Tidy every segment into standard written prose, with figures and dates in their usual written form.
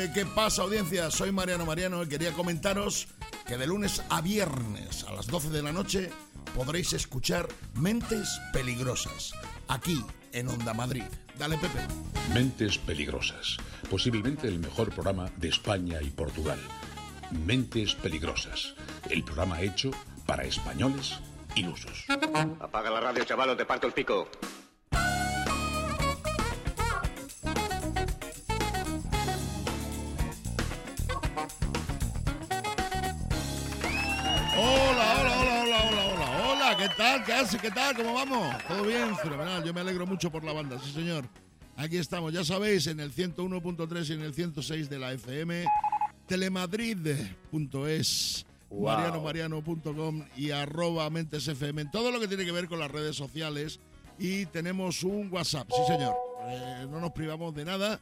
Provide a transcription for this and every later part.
¿Qué pasa, audiencia? Soy Mariano y quería comentaros que de lunes a viernes a las 12 de la noche podréis escuchar Mentes Peligrosas, aquí en Onda Madrid. Dale, Pepe. Mentes Peligrosas, posiblemente el mejor programa de España y Portugal. Mentes Peligrosas, el programa hecho para españoles ilusos. Apaga la radio, chaval, o te parto el pico. Hola, ¿qué tal? ¿Qué hace? ¿Qué tal? ¿Cómo vamos? ¿Todo bien? Fenomenal, yo me alegro mucho por la banda, sí señor. Aquí estamos, ya sabéis, en el 101.3 y en el 106 de la FM, telemadrid.es, mariano.com y @mentesfm, en todo lo que tiene que ver con las redes sociales. Y tenemos un WhatsApp, sí señor, no nos privamos de nada,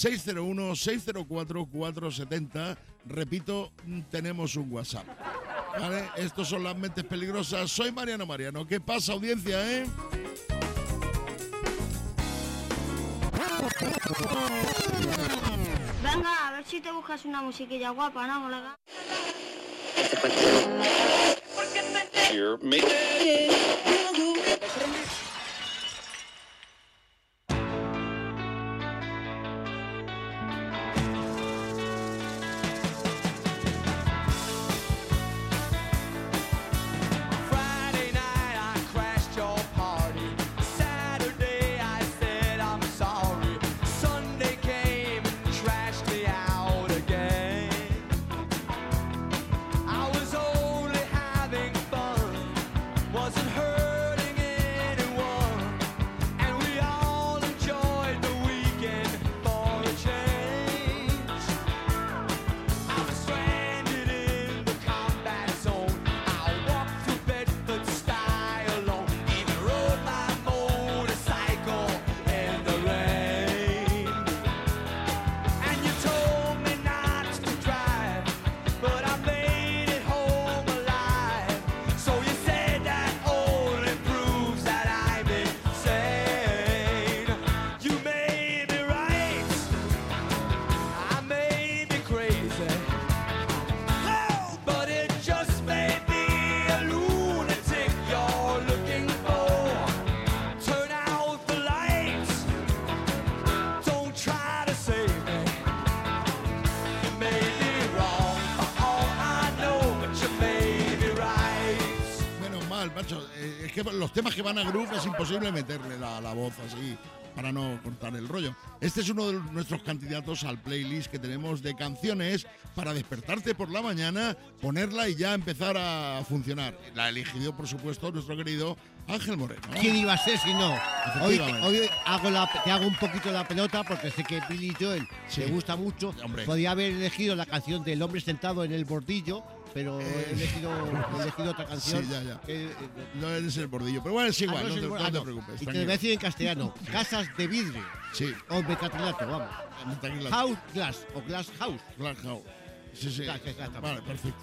601-604-470, repito, tenemos un WhatsApp. Vale, estos son las Mentes Peligrosas. Soy Mariano. ¿Qué pasa, audiencia, Venga, a ver si te buscas una musiquilla guapa, ¿no, colega? Es que los temas que van a groove es imposible meterle la voz así para no cortar el rollo. Este es uno de nuestros candidatos al playlist que tenemos de canciones para despertarte por la mañana, ponerla y ya empezar a funcionar. La ha elegido, por supuesto, nuestro querido Ángel Moreno. ¿Quién iba a ser si no? Hoy te hago un poquito la pelota porque sé que Billy Joel te gusta mucho. Hombre. Podía haber elegido la canción del hombre sentado en el bordillo, pero he elegido otra canción. Sí, ya. No eres el bordillo, pero bueno, es igual, no te preocupes. Y te lo voy a decir en castellano. Casas de vidrio. Sí. O metacrilato, vamos. House Glass o Glass House. Glass House. Sí. Exactamente. Vale, perfecto.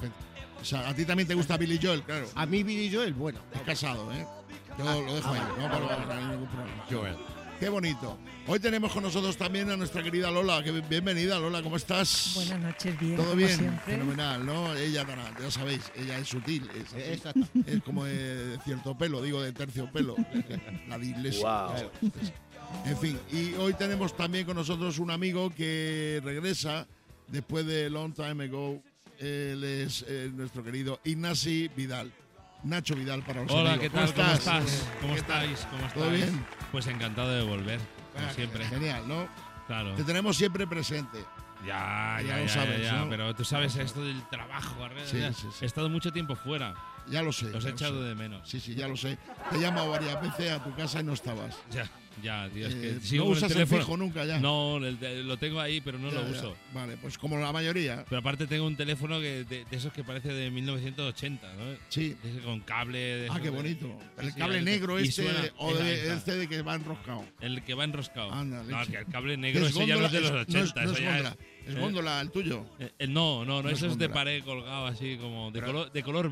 O sea, a ti también te gusta Billy Joel, claro. A mí Billy Joel, bueno. Es casado, ¿eh? Yo lo dejo ahí, no hay ningún problema. Joel. Qué bonito. Hoy tenemos con nosotros también a nuestra querida Lola. Bienvenida, Lola, ¿cómo estás? Buenas noches, bien. ¿Todo bien? Siempre. Fenomenal, ¿no? Ella, ya sabéis, ella es sutil. Es como de cierto pelo, digo de terciopelo. La de iglesia. Wow. En fin, y hoy tenemos también con nosotros un amigo que regresa después de Long Time Ago. Él es nuestro querido Ignasi Vidal. Nacho Vidal para los Hola, amigos. ¿qué tal? ¿Cómo estás? ¿Cómo ¿Qué tal? estáis? ¿Cómo estáis? ¿Todo bien? Pues encantado de volver, como siempre. Genial, ¿no? Claro. Te tenemos siempre presente. Ya lo sabes, ¿no? pero tú sabes esto del trabajo. Sí. He estado mucho tiempo fuera. Ya lo sé. Los he echado de menos. Sí, ya lo sé. Te he llamado varias veces a tu casa y no estabas. Ya, tío, es que no sigo con usas el teléfono. fijo nunca ya. No, lo tengo ahí, pero no lo uso. Vale, pues como la mayoría. Pero aparte tengo un teléfono de esos que parece de 1980, ¿no? Sí. Con cable. Qué bonito. El Sí, cable negro suena, o este de que va enroscado. El que va enroscado. Anda, no, leche. que el cable negro ese ya no es de los 80. No es eso ya góndola. Es góndola, el tuyo. No, eso es de góndola. pared colgado así como de color beige.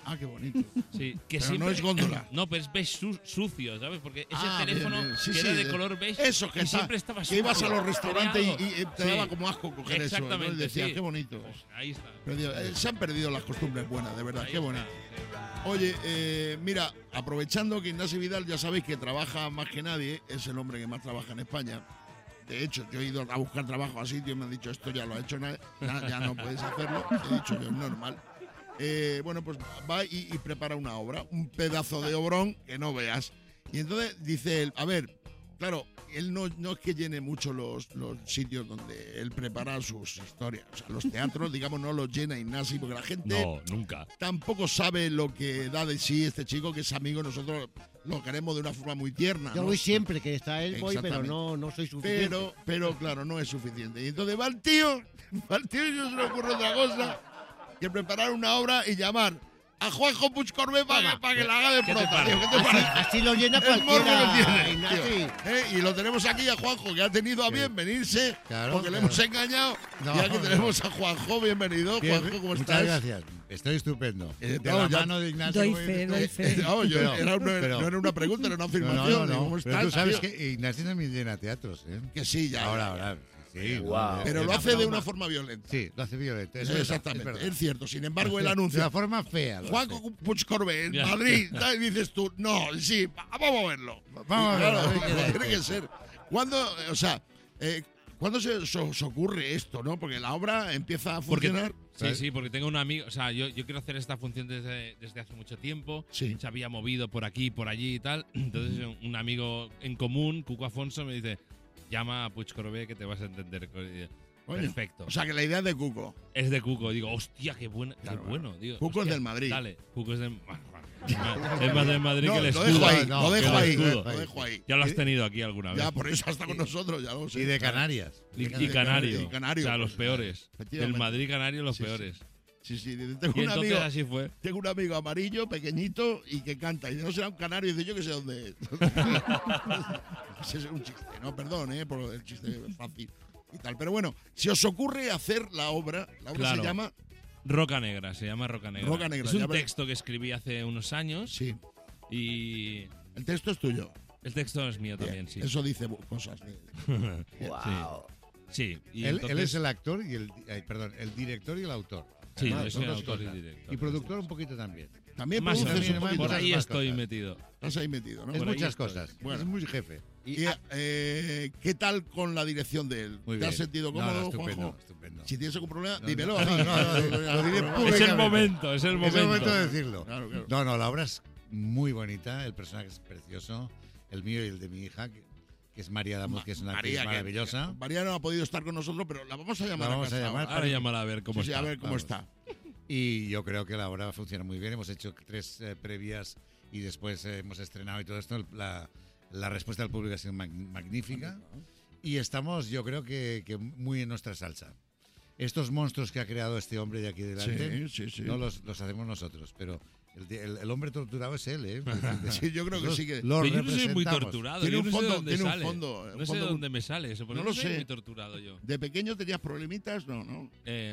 Ah, qué bonito. Sí, que Pero siempre, no es góndola. No, pero es beige sucio, ¿sabes? Porque ese teléfono bien, bien. Sí, que sí, era de color beige Eso, que, y siempre estaba que ibas a sucio, los restaurantes y creado. te daba como asco coger eso. Exactamente, ¿no? Y decías, sí. qué bonito. Pues ahí está. Pero, digo, se han perdido las costumbres buenas, de verdad, Ahí qué está, bonito. sí. Oye, mira, aprovechando que Ignacio Vidal ya sabéis que trabaja más que nadie, es el hombre que más trabaja en España. De hecho, yo he ido a buscar trabajo a sitios y me han dicho, esto ya lo ha hecho nadie, ya no puedes hacerlo. He dicho yo, es normal. Bueno, pues va y prepara una obra, un pedazo de obrón que no veas. Y entonces dice él, a ver, claro, él no es que llene mucho los sitios donde él prepara sus historias. O sea, los teatros, digamos, no los llena Ignasi, porque la gente No, nunca. tampoco sabe lo que da de sí este chico, que es amigo, nosotros lo queremos de una forma muy tierna. Yo ¿no? voy siempre, que está él, voy, pero Exactamente. no soy suficiente. Pero claro, no es suficiente. Y entonces va el tío y no se le ocurre otra cosa que preparar una obra y llamar a Juanjo Puigcorbé para que la haga de ¿Qué te prota. parece? tío, ¿qué te parece? Así lo llena El morro cualquiera, que tiene, Ignasi. tío. Y lo tenemos aquí a Juanjo, que ha tenido a bien venirse, Claro, porque le claro. hemos engañado. No, y aquí no. tenemos a Juanjo, bienvenido. Bien, Juanjo, ¿cómo muchas estás? gracias. Estoy estupendo. De no, la ya- mano de Ignacio. Doy como fe, dices tú. doy fe. No, yo Pero- no era una pregunta, era una afirmación. Digo, ¿cómo Pero estás, tú sabes tío? que Ignacio también llena teatros, ¿eh? Que sí, ya. Ahora. Sí, Wow. Pero lo hace de una forma violenta. Sí, lo hace violento. Eso exactamente, es cierto. Sin embargo, él De anuncia. la forma fea. lo Juanjo hace. Puigcorbé en Ya. Madrid. Y dices tú, no, sí, vamos a verlo. Vamos a Y verlo, claro, a ver qué tiene dice. que ser. ¿Cuándo se os ocurre esto, no? Porque la obra empieza a Porque- funcionar. Sí, porque tengo un amigo, o sea, yo quiero hacer esta función desde hace mucho tiempo. Sí. Se había movido por aquí, por allí y tal. Entonces un amigo en común, Cuco Afonso, me dice, llama a Puigcorbé que te vas a entender. Coño. Perfecto. O sea, que la idea es de Cuco. Es de Cuco. Digo, hostia, qué bueno. Claro, Qué bueno. Digo, Cuco es hostia, del Madrid. Dale, Cuco es de... Es más de Madrid No, que el lo escudo. dejo ahí, no, lo dejo que el ahí, escudo. lo dejo ahí. Ya lo has tenido aquí alguna vez. Ya, por eso está con nosotros, ya lo sé. Y de Canarias. Y Canario. Y Canario, O sea, los pues, peores. efectivamente. El Madrid Canario, los Sí, sí. peores. Sí, tengo Y un entonces amigo. así fue. Tengo un amigo amarillo, pequeñito, y que canta. Y no será un canario, y dice yo que sé dónde es. Ese es un chiste, no, perdón, por el chiste fácil y tal. Pero bueno, si os ocurre hacer la obra Claro. se llama. Roca Negra, se llama Roca Negra. Roca Negra, Es ya un veré. texto que escribí hace unos años Sí, y el texto es tuyo. el texto es mío también, sí. Eso dice cosas. Sí, y Él entonces- es el actor y el director y el autor. Sí, Además, yo son soy dos autor y cosas. director. Y productor un poquito también. También Más o produces menos, un poquito. por ahí más estoy cosas. metido. Estás ahí metido, ¿no? Es Por ahí muchas estoy. cosas. Bueno. Es muy jefe. Y, ¿qué tal con la dirección de él? Muy ¿Te bien. has sentido No, cómodo, estupendo, Juanjo? estupendo. Si tienes algún problema, No, dímelo no, a mí. lo diré Es el públicamente. momento, es el Es momento. el momento de decirlo. Claro, claro. No, la obra es muy bonita, el personaje es precioso, el mío y el de mi hija, que es María Damos, que es una actriz María, maravillosa. María no ha podido estar con nosotros, pero la vamos a llamar. La vamos casa a llamar ahora. Ahora llámala a ver cómo Sí, sí, está. a ver cómo Vamos. está. Y yo creo que la obra funciona muy bien. Hemos hecho 3 previas y después hemos estrenado y todo esto. La respuesta del público ha sido magnífica. Y estamos, yo creo que muy en nuestra salsa. Estos monstruos que ha creado este hombre de aquí delante, Sí. no los hacemos nosotros, pero el hombre torturado es él, ¿eh? Sí, yo creo que sí que. Lo Pero yo no soy muy representamos. torturado. Tiene yo un no sé fondo- de dónde tiene un sale. fondo- No un sé fondo- de dónde me sale eso, porque No no lo soy sé. muy torturado yo. ¿De pequeño tenías problemitas? No.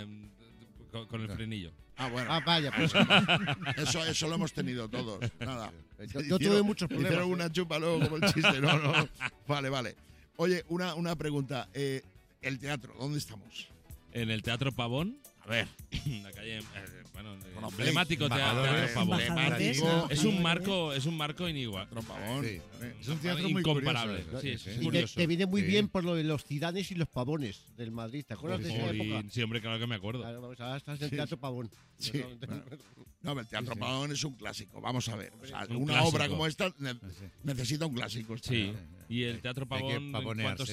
Con el frenillo. Ah, bueno. Ah, vaya, pues. Eso lo hemos tenido todos. Nada. Yo tuve muchos problemas. Hicieron una chupa luego como el chiste. No. Vale. Oye, una pregunta. El teatro, ¿dónde estamos? En el Teatro Pavón. A ver. La calle, Conocéis, emblemático Teatro embajadores, Pavón. Embajadores, Emblemático. Es un marco inigual. Tropavón. Sí. Es un teatro muy Incomparable. curioso, Sí, ¿eh? sí, Y curioso. te viene muy Sí. bien por lo de los Zidanes y los Pavones del Madrid. ¿Te acuerdas de esa época? Sí, hombre, claro que me acuerdo. Claro, vamos, ahora estás en el Sí. Teatro Pavón. Sí. No, el Teatro Sí. Pavón es un clásico. Vamos a ver. O sea, Un una clásico. obra como esta necesita un clásico. Sí, y el Teatro Hay que Pavón, en cuanto pavonearse.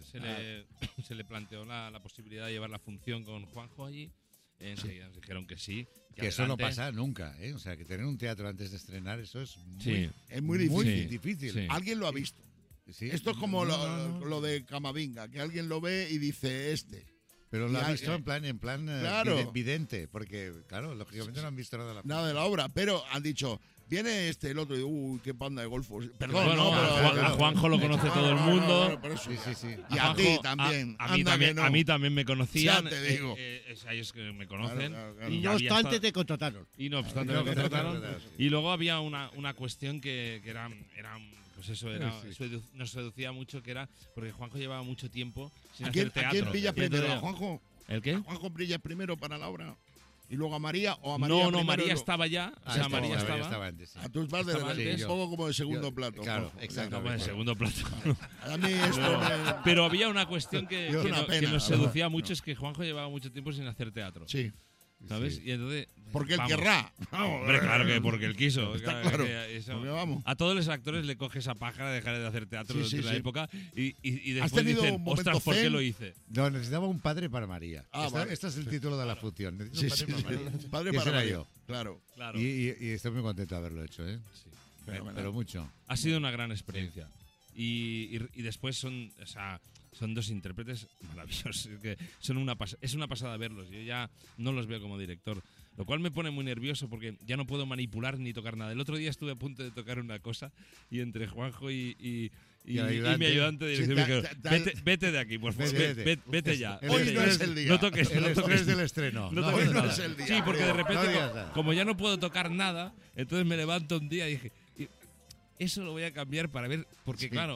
se le planteó la posibilidad de llevar la función con Juanjo allí, enseguida nos dijeron que sí. Que eso no adelante. pasa nunca, ¿eh? O sea, que tener un teatro antes de estrenar, eso es muy, Sí. Es muy difícil. difícil. Sí. Alguien lo ha visto. Sí. Esto es como No. lo de Camavinga, que alguien lo ve y dice este. Pero lo Y ha a- visto en plan Claro. vidente, porque, claro, lógicamente no han visto nada de la Nada de la obra, pero han dicho, Viene el otro y dice, uy, qué panda de golfos. Perdón, Bueno, pero... a Juanjo lo conoce todo el mundo. Pero eso, Sí. y a ti también. A mí también me conocían. Ya te digo. Ellos que me conocen. Claro. Y No había obstante, esta- te contrataron. Y no obstante me contrataron. Y luego había una cuestión que era pues eso, nos seducía mucho, que era porque Juanjo llevaba mucho tiempo sin ¿A hacer quién teatro. brilla Y primero? entonces- ¿A Juanjo? ¿El qué? ¿A Juanjo brilla primero para la obra? ¿Y luego a María? ¿O a María No, primero María y luego- estaba ya. O sea, María estaba. antes. Sí. A tus vas de Estaba verdad, antes. un poco como de segundo plato. Claro, Juanjo. exacto. Estaba en segundo plato. A mí esto me... Pero había una cuestión que Es una pena, nos la seducía verdad. mucho, es que Juanjo llevaba mucho tiempo sin hacer teatro. Sí. ¿Sabes? Sí. Y entonces. Porque él vamos. querrá. Hombre, claro que porque él quiso. Está Claro, claro. que eso- Porque vamos. A todos los actores le coge esa pájara de dejar de hacer teatro Sí, sí, durante la sí. época y ¿Has después tenido dicen, un momento ostras, ¿por qué zen? lo hice? No, necesitaba un padre para María. Ah, vale. Este es el título de la función. Sí, Necesito un sí, padre para María. sí. Padre Y ese para era María. yo. Claro. Claro. Y estoy muy contento de haberlo hecho, ¿eh? Sí. Pero mucho. Ha sido una gran experiencia. Y después son dos intérpretes maravillosos. Es que es una pasada verlos. Yo ya no los veo como director. Lo cual me pone muy nervioso porque ya no puedo manipular ni tocar nada. El otro día estuve a punto de tocar una cosa y entre Juanjo y Y el ayudante. mi ayudante de Sí, dirección me dijeron, vete de aquí, por favor. Vete ya. Hoy no es el día. No toques, El no estrés toques del estreno. no No, toques hoy no nada. es el día, Sí, porque de tío. repente, No digas nada. como ya no puedo tocar nada, entonces me levanto un día y dije, eso lo voy a cambiar para ver, porque Sí. claro,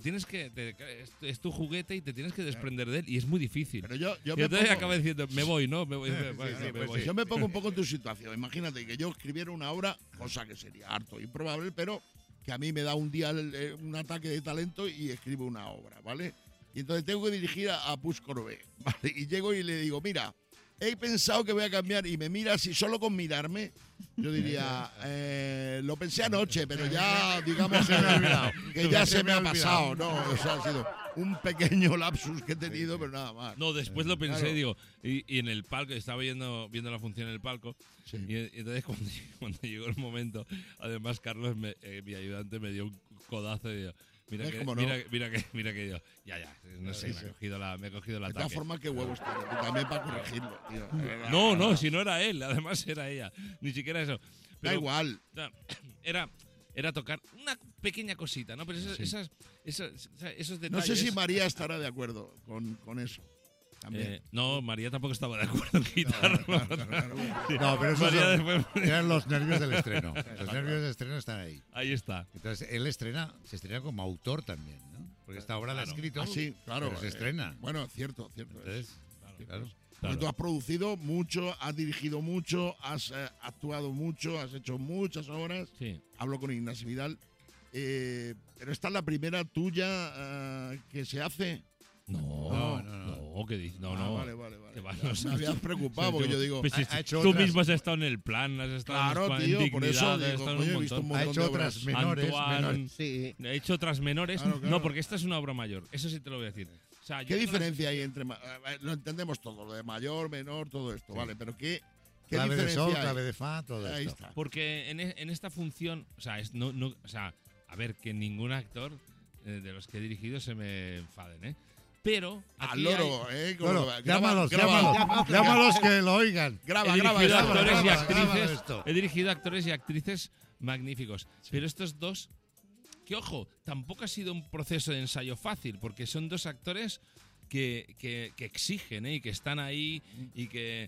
es tu juguete y te tienes que desprender de él y es muy difícil. Pero yo Y me entonces pongo- acaba diciendo, me voy, ¿no? Me voy, Sí, vale, sí, me pues voy. sí. Yo me pongo un poco en tu situación. Imagínate que yo escribiera una obra, cosa que sería harto improbable, pero que a mí me da un día un ataque de talento y escribo una obra, ¿vale? Y entonces tengo que dirigir a Puig Corbé, ¿vale? Y llego y le digo, mira, he pensado que voy a cambiar, y me mira así, solo con mirarme, yo diría, lo pensé anoche, pero ya, digamos, que ya se me ha pasado, ¿no? O sea, ha sido un pequeño lapsus que he tenido, pero nada más. No, después lo pensé, Claro. digo, y en el palco, estaba viendo la función en el palco, Sí. y entonces cuando llegó el momento, además Carlos, mi ayudante, me dio un codazo y dijo, mira ¿Ves que, cómo no? mira que yo, ya, no sé, me he cogido el De todas ataque. formas, qué huevos tiene, tú también para corregirlo, tío. de verdad. No, si no era él, además era ella, ni siquiera eso. Da Pero, igual. no, era tocar una pequeña cosita, ¿no? Pero esos detalles. No sé si María estará de acuerdo con eso. También. no, María tampoco estaba de acuerdo en quitarlo. No, pero eso María después- eran los nervios del estreno. Los nervios del estreno están ahí. Ahí está. Entonces, él se estrena como autor también, ¿no? Porque esta obra la ha Claro. escrito, Ah, sí, claro. pero se estrena. Bueno, cierto. Entonces, claro. Porque tú has producido mucho, has dirigido mucho, has actuado mucho, has hecho muchas obras. Sí. Hablo con Ignacio Vidal. Pero esta es la primera tuya que se hace. No, ¿qué dices? No, Ah, no. vale. Que va, Ya, no sé. me habías preocupado porque yo digo. Pues si ha hecho tú otras- mismo has estado en el plan, has estado Claro, en tío, por eso Dignidad, has digo, estado en coño, he un visto un montón. Ha montón hecho de otras obras. menores. Sí. He hecho otras menores. Claro, claro. No, porque esta es una obra mayor. Eso sí te lo voy a decir. O sea, yo ¿Qué todas las- diferencia hay entre.? Lo entendemos todo, lo de mayor, menor, todo esto, ¿vale? Pero ¿qué Clave de diferencia sol, hay? clave de fa, todo Ahí esto. está. Porque en esta función, o sea, o sea, a ver, que ningún actor de los que he dirigido se me enfaden, ¿eh? Pero Al aquí loro, Bueno, Graba, llámalos, graba, llámalos que lo oigan. Graba, he graba, dirigido graba, actores y graba. actrices. esto. He dirigido actores y actrices magníficos. Pero estos dos, que ojo, tampoco ha sido un proceso de ensayo fácil, porque son dos actores que exigen, y que están ahí y que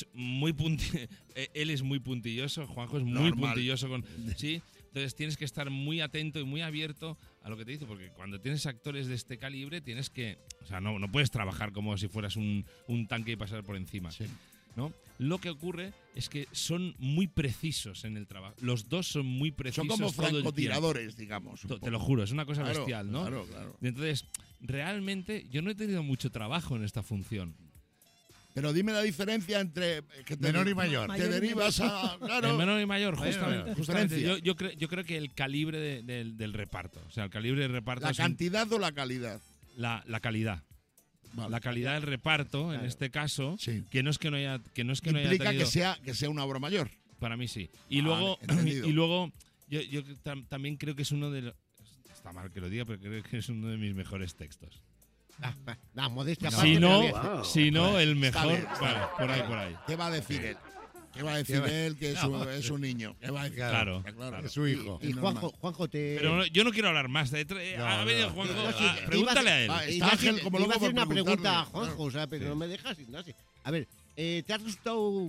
él es muy puntilloso, Juanjo es muy Normal. puntilloso sí. Entonces tienes que estar muy atento y muy abierto a lo que te dice, porque cuando tienes actores de este calibre tienes que, o sea, no puedes trabajar como si fueras un tanque y pasar por encima. Sí. ¿No? Lo que ocurre es que son muy precisos en el trabajo. Los dos son muy precisos. Son como todo el tiempo. francotiradores, digamos. un Te lo poco. juro, es una cosa Claro, bestial, ¿no? Claro. Y entonces, realmente, yo no he tenido mucho trabajo en esta función. Pero dime la diferencia entre. Que Menor y mayor. Te derivas a. Claro. El menor y mayor, Mayor y justamente. menor. justamente. Diferencia. Yo creo que el calibre del reparto, o sea, el calibre del reparto ¿La es cantidad o la calidad? la calidad. Vale. La calidad del reparto, en este caso, Sí. que no es que no haya haya Implica tenido, que sea una obra mayor. para mí sí. Y Vale, luego, entendido. yo también creo que es uno de los, está mal que lo diga, pero creo que es uno de mis mejores textos. La modestia Si aparte, no, pero bien. si no el Está mejor, bien, está vale, bien. por ahí. ¿Qué va a decir él? ¿Qué va a decir él que es un niño? ¿Qué va a decir? Claro. Es su hijo. Y Juanjo, te... Pero yo no quiero hablar más. Ha venido Juanjo. Pregúntale a él. Está Ángel como iba a loco hacer por una pregunta preguntarle. a Juanjo, o sea, pero no me dejas sin nada. A ver, ¿te ha gustado?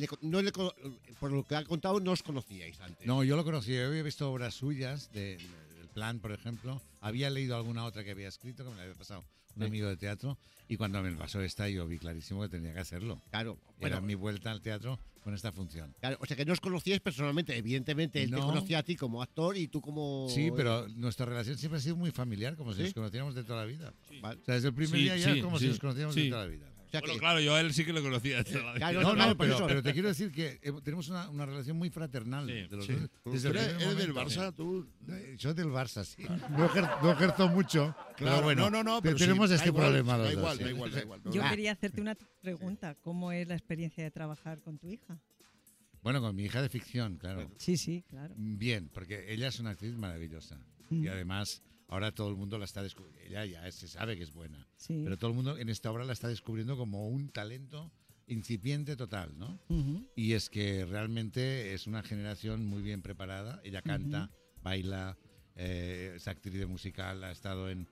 Por lo que ha contado, no os conocíais antes. No, yo lo conocí. Yo había visto obras suyas, del Plan, por ejemplo. Había leído alguna otra que había escrito, que me la había pasado un amigo de teatro. Y cuando me pasó esta, yo vi clarísimo que tenía que hacerlo. Claro. Era mi vuelta al teatro con esta función. Claro, o sea, que no os conocíais personalmente. Evidentemente, él te No. conocía a ti como actor y tú como... Sí, pero nuestra relación siempre ha sido muy familiar, como si nos conociéramos de toda la vida. Vale. O sea, desde el primer Sí, día ya sí, es como sí, si nos conociéramos sí. de toda la vida. O sea, Bueno, que- claro, yo a él sí que lo conocía. Claro, No, claro, por eso. pero te quiero decir que tenemos una relación muy fraternal. Sí, de los sí. dos, desde el ¿Eres primer del momento. Barça, tú? Yo del Barça, sí. No ejerzo mucho, Claro, pero bueno, no, pero tenemos sí, este da igual, problema los Da dos, igual, sí. da igual, da igual. Yo quería hacerte una pregunta. ¿Cómo es la experiencia de trabajar con tu hija? Bueno, con mi hija de ficción, claro. Sí, claro. Bien, porque ella es una actriz maravillosa. Mm. Y además, ahora todo el mundo la está descubriendo. Ella ya se sabe que es buena. Sí. Pero todo el mundo en esta obra la está descubriendo como un talento incipiente total, ¿no? Ujú. Y es que realmente es una generación muy bien preparada. Ella canta, baila, es actriz de musical, ha estado en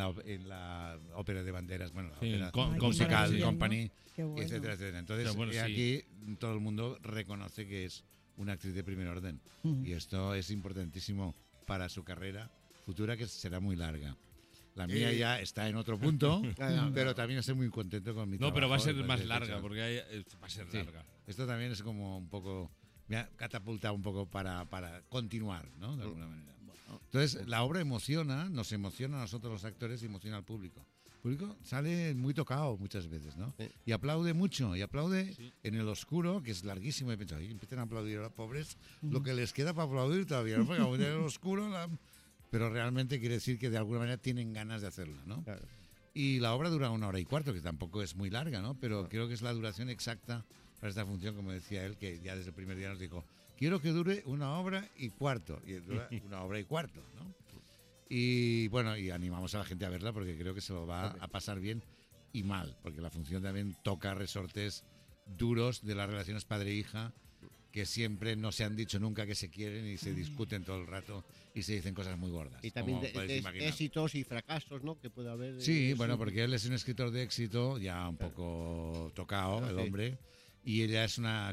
la ópera de banderas, bueno, la Sí, ópera con- musical, maravilla, ¿no? Company, Qué bueno. etcétera, etcétera. Entonces, Pero bueno, sí. aquí todo el mundo reconoce que es una actriz de primer orden. Ujú. Y esto es importantísimo para su carrera futura, que será muy larga. La mía ya está en otro punto, pero también estoy muy contento con mi No, trabajo. pero va a ser me más parece larga, hecho. porque va a ser Sí. larga. Esto también es como un poco... Me ha catapultado un poco para continuar, ¿no? De alguna manera. Entonces, la obra nos emociona a nosotros los actores y emociona al público. El público sale muy tocado muchas veces, ¿no? Sí. Y aplaude mucho, y aplaude en el oscuro, que es larguísimo. Y pienso, empiezan a aplaudir a los pobres lo que les queda para aplaudir todavía, ¿no? Porque aún en el oscuro... Pero realmente quiere decir que de alguna manera tienen ganas de hacerlo, ¿no? Claro. Y la obra dura 1 hora y cuarto, que tampoco es muy larga, ¿no? Pero creo que es la duración exacta para esta función, como decía él, que ya desde el primer día nos dijo, quiero que dure 1 hora y cuarto. Y dura 1 hora y cuarto, ¿no? Y bueno, y animamos a la gente a verla porque creo que se lo va a pasar bien y mal, porque la función también toca resortes duros de las relaciones padre-hija, que siempre no se han dicho nunca que se quieren y se discuten todo el rato y se dicen cosas muy gordas. Y también como podéis imaginar. éxitos y fracasos, ¿no? Que puede haber. Sí, bueno, porque él es un escritor de éxito, ya un poco tocado, Claro, el sí. hombre, y ella es una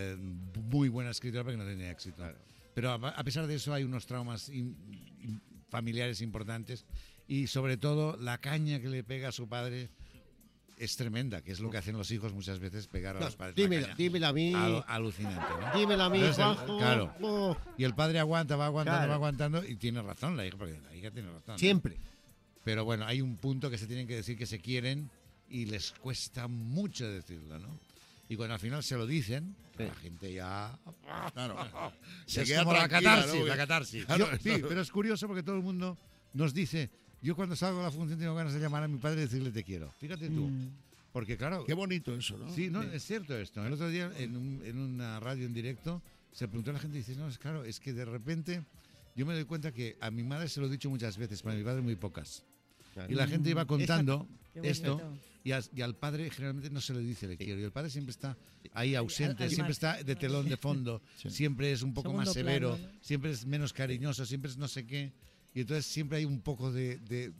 muy buena escritora porque no tiene éxito. Pero a pesar de eso hay unos traumas familiares importantes y sobre todo la caña que le pega a su padre es tremenda, que es lo que hacen los hijos muchas veces, pegar a los padres. la caña. Dímela a mí. Alucinante, ¿no? Dímela a mí, Entonces, Juanjo. claro. Oh, Y el padre aguanta, va aguantando, Claro. va aguantando y tiene razón la hija, porque la hija tiene razón. ¿no? siempre. Pero bueno, hay un punto que se tienen que decir que se quieren y les cuesta mucho decirlo, ¿no? Y cuando al final se lo dicen, Sí. la gente ya... Claro. Se Se queda como la tranquila, catarsis, ¿no? la catarsis. Claro, Sí, pero es curioso porque todo el mundo nos dice, yo cuando salgo de la función tengo ganas de llamar a mi padre y decirle te quiero. Fíjate tú. Porque claro, Qué bonito eso, ¿no? sí, no, es cierto esto. El otro día en una radio en directo se preguntó a la gente y dice, no, es claro, es que de repente yo me doy cuenta que a mi madre se lo he dicho muchas veces, pero a mi padre muy pocas. Y la gente iba contando Qué esto bonito. y al padre generalmente no se le dice le quiero. Y el padre siempre está ahí ausente, al siempre margen. está de telón de fondo, siempre es un poco más Segundo severo, plano, ¿no? siempre es menos cariñoso, siempre es no sé qué. Y entonces siempre hay un poco de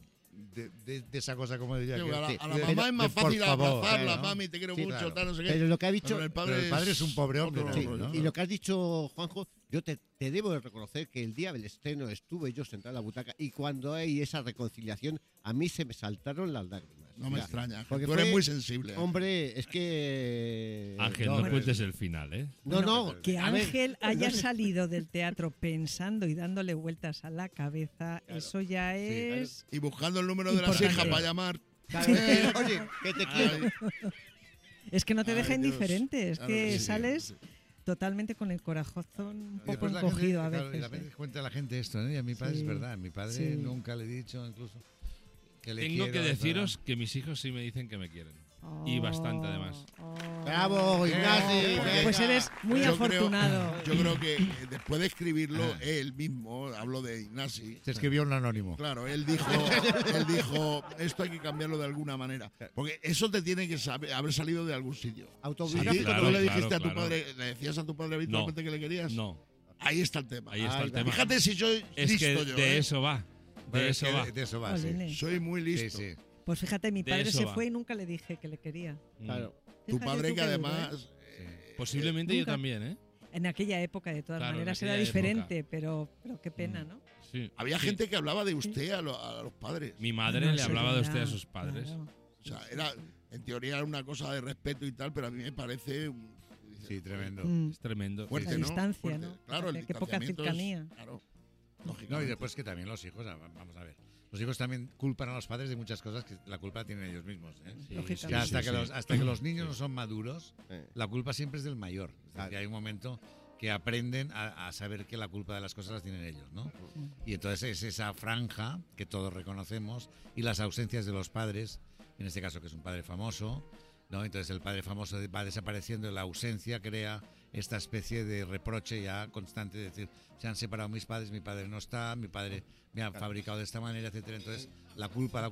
esa cosa, como diría Sí, que... a la de- mamá es más por fácil favor, abrazarla, ¿no? mami, te quiero Sí, mucho, claro. tal, no sé qué. Pero lo que ha dicho. Pero el padre es un pobre hombre, otro Sí, rollo, ¿no? y lo que has dicho, Juanjo, yo te debo de reconocer que el día del estreno estuve yo sentado en la butaca y cuando hay esa reconciliación, a mí se me saltaron las lágrimas. No me extraña. porque Tú eres fue- muy sensible. Hombre, es que. Ángel, no, no cuentes el final, ¿eh? no, Que a ver, Ángel haya salido del teatro pensando y dándole vueltas a la cabeza, eso ya es... Y buscando el número de las Importante. hijas para llamar. claro, oye, que te quiero. Es que no te Ay, deja Dios. indiferente, es Claro que que sí. sales totalmente con el corazón un Y poco después la encogido gente, a claro, y veces. la gente cuenta a la gente esto, ¿no? Y a mi padre Sí, es verdad, a mi padre sí. nunca le he dicho incluso que le Tengo quiero, que es deciros verdad. que mis hijos sí me dicen que me quieren. Y bastante, además. Claro, Bravo, Ignasi. Pues eres muy Yo afortunado. Yo creo que después de escribirlo, él mismo, hablo de Ignasi, Se escribió un anónimo. claro, él dijo, esto hay que cambiarlo de alguna manera. Porque eso te tiene que haber salido de algún sitio. Autobiográfico. claro, ¿Tú le dijiste claro, a tu claro. padre, le decías a tu padre habitualmente que le querías? No, Ahí está el tema. ahí está el tema. Fíjate si soy Es listo que yo, de ¿eh? eso va. Bueno, De es eso que va. de eso va, sí. Jolines. Soy muy Sí, listo. sí. Pues fíjate, mi De padre eso se va. fue y nunca le dije que le quería. Claro. Tu Fíjate padre tú que qué duro, además... Posiblemente yo Nunca. también, ¿eh? En aquella época, de todas Claro, en maneras, era aquella diferente, pero qué pena, ¿no? Sí. Había Sí. gente que hablaba de usted a los padres. Mi madre No le sé, hablaba de usted a claro, sus padres. claro. O sea, en teoría era una cosa de respeto y tal, pero a mí me parece... Sí, tremendo. Mm. Es tremendo. Fuerte, La ¿no? distancia, Fuerte. ¿no? Claro, el Fíjate, qué poca distanciamiento cercanía. Claro, No, lógicamente. y después que también los hijos, vamos a ver, los hijos también culpan a los padres de muchas cosas que la culpa tienen ellos mismos. ¿eh? Sí, Lógicamente. Que hasta, sí, que sí. hasta que los niños no son maduros, Sí. la culpa siempre es del mayor. Es decir, Claro. que hay un momento que aprenden a saber que la culpa de las cosas las tienen ellos, ¿no? Y entonces es esa franja que todos reconocemos y las ausencias de los padres, en este caso que es un padre famoso, ¿no? Entonces el padre famoso va desapareciendo y la ausencia crea esta especie de reproche ya constante de decir, se han separado mis padres, mi padre no está, mi padre me ha fabricado de esta manera, etcétera. Entonces la culpa,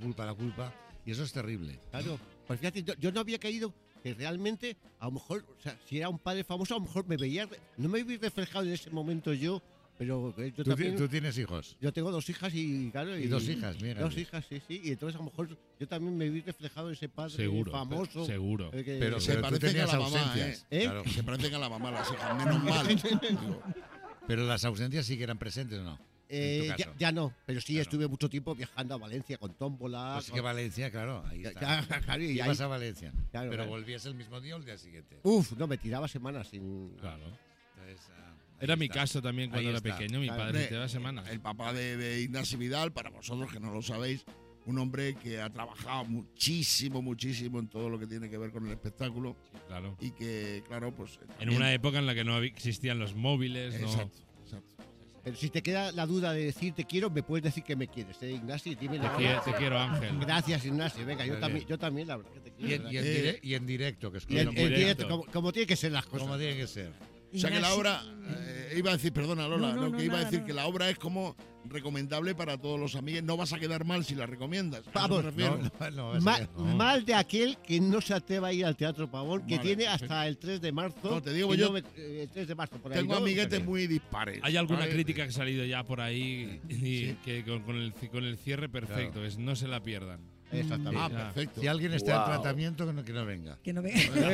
y eso es terrible. Claro. Pues fíjate, yo no había caído que realmente, a lo mejor, o sea, si era un padre famoso, a lo mejor no me vi reflejado en ese momento yo, pero yo también... ¿Tú tienes hijos? Yo tengo 2 hijas y claro... Y 2 hijas, mira. 2 hijas, sí, sí. Y entonces a lo mejor yo también me vi reflejado en ese padre Seguro. famoso. Seguro. Pero, Se tú parecen a tenías la mamá, ausencias. ¿eh? Claro. Se parecen a la mamá las hijas, menos mal. Digo, Pero las ausencias sí que eran presentes, ¿o no? En tu Ya, caso. ya no, pero sí Claro. estuve mucho tiempo viajando a Valencia con tómbola. Pues sí que Valencia, claro, ahí Ya, está. claro, y ahí- Ibas a Valencia, Claro, pero claro. volvías el mismo día o el día siguiente. Uf, no, me tiraba semanas sin... Claro. Entonces, ahí Era mi está. caso también cuando Ahí era está. pequeño. Mi Claro. padre se lleva semanas. el papá de Ignasi Vidal, para vosotros que no lo sabéis, un hombre que ha trabajado muchísimo en todo lo que tiene que ver con el espectáculo Claro. y que, claro, pues... En también- una época en la que no existían los móviles, no. Exacto. Pero si te queda la duda de decir te quiero, me puedes decir que me quieres, Ignasi. Dime la Te quiero, Ángel. Gracias, Ignasi. Venga, Muy bien. yo también, la verdad que te Y quiero. y en directo, que es Y en directo. directo, como tiene que ser las cosas. como tiene que ser. O sea que la Ignacio- obra, iba a decir, perdona Lola, No, que iba a nada, decir nada. que la obra es como recomendable para todos los amigos. No vas a quedar mal si la recomiendas. A eso Vamos, me refiero. No, Mal de aquel que no se atreva a ir al Teatro Pavón, que Vale, tiene perfecto. hasta el 3 de marzo. No, te digo y yo- el 3 de marzo, por ahí. Tengo ¿no? amiguetes muy dispares. Hay alguna ¿vale? crítica que ha salido ya por ahí y que con el cierre perfecto, Claro. es no se la pierdan. Exactamente. Ah, Ya. perfecto. Si alguien está en tratamiento, que no venga. Que no ve.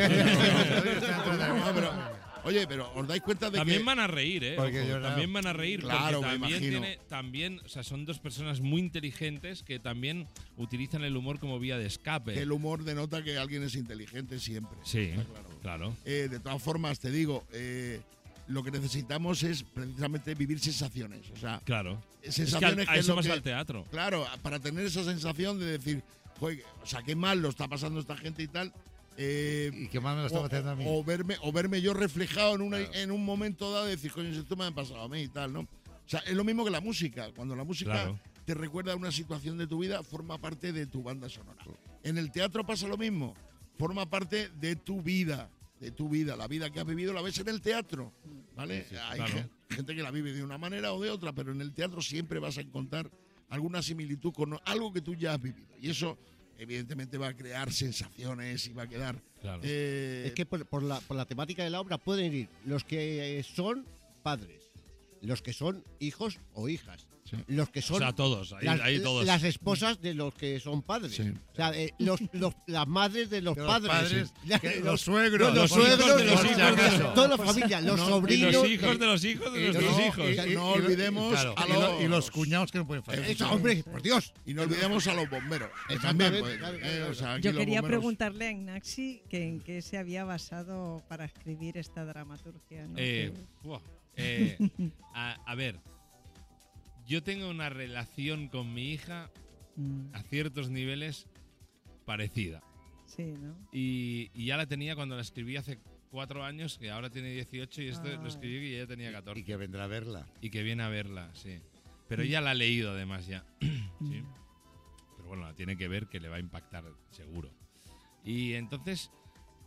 No, pero, oye, pero os dais cuenta de También que van a reír, ¿eh? Porque Ojo, yo no. también van a reír. Claro, porque me también imagino. o sea, son dos personas muy inteligentes que también utilizan el humor como vía de escape. el humor denota que alguien es inteligente siempre. Sí, Está claro. claro. De todas formas, te digo, lo que necesitamos es precisamente vivir sensaciones. O sea, Claro. sensaciones es que a que es eso lo vas que- al teatro. Claro, para tener esa sensación de decir, "Joder, o sea, qué mal lo está pasando esta gente y tal. Y que más me lo está haciendo a mí. o verme yo reflejado Claro. en un momento dado de decir, coño, si esto me ha pasado a mí y tal, ¿no? O sea, es lo mismo que la música. Cuando la música Claro. te recuerda a una situación de tu vida, forma parte de tu banda sonora. En el teatro pasa lo mismo. Forma parte de tu vida. La vida que has vivido la ves en el teatro, ¿vale? Hay claro. gente que la vive de una manera o de otra, pero en el teatro siempre vas a encontrar alguna similitud con algo que tú ya has vivido. Y eso, evidentemente, va a crear sensaciones y va a quedar... Claro. Es que por la temática de la obra pueden ir los que son padres, los que son hijos o hijas, Sí. los que O son sea, todos, ahí todos. las esposas de los que son padres, Sí. o sea, las madres de los De los padres, padres, La- los suegros, los los suegros, hijos de los los hijos, hijos. toda la familia, los Y sobrinos, los hijos de los hijos de nuestros hijos. no olvidemos claro, a y los los- cuñados que no pueden fallar. Eso, hombre, por Dios. Y no olvidemos a los bomberos. que Exactamente, también pueden, claro, claro. o sea, aquí Yo los quería bomberos- preguntarle a Ignaxi que en qué se había basado para escribir esta dramaturgia. ¿no? Buah, a ver, yo tengo una relación con mi hija Mm, a ciertos niveles parecida. sí, ¿no? Y ya la tenía cuando la escribí hace 4 años, que ahora tiene 18, y esto Ah. lo escribí que ella tenía 14. Y que vendrá a verla. Y que viene a verla, sí. Pero ella la ha leído además ya. ¿sí? Pero bueno, la tiene que ver, que le va a impactar seguro. Y entonces,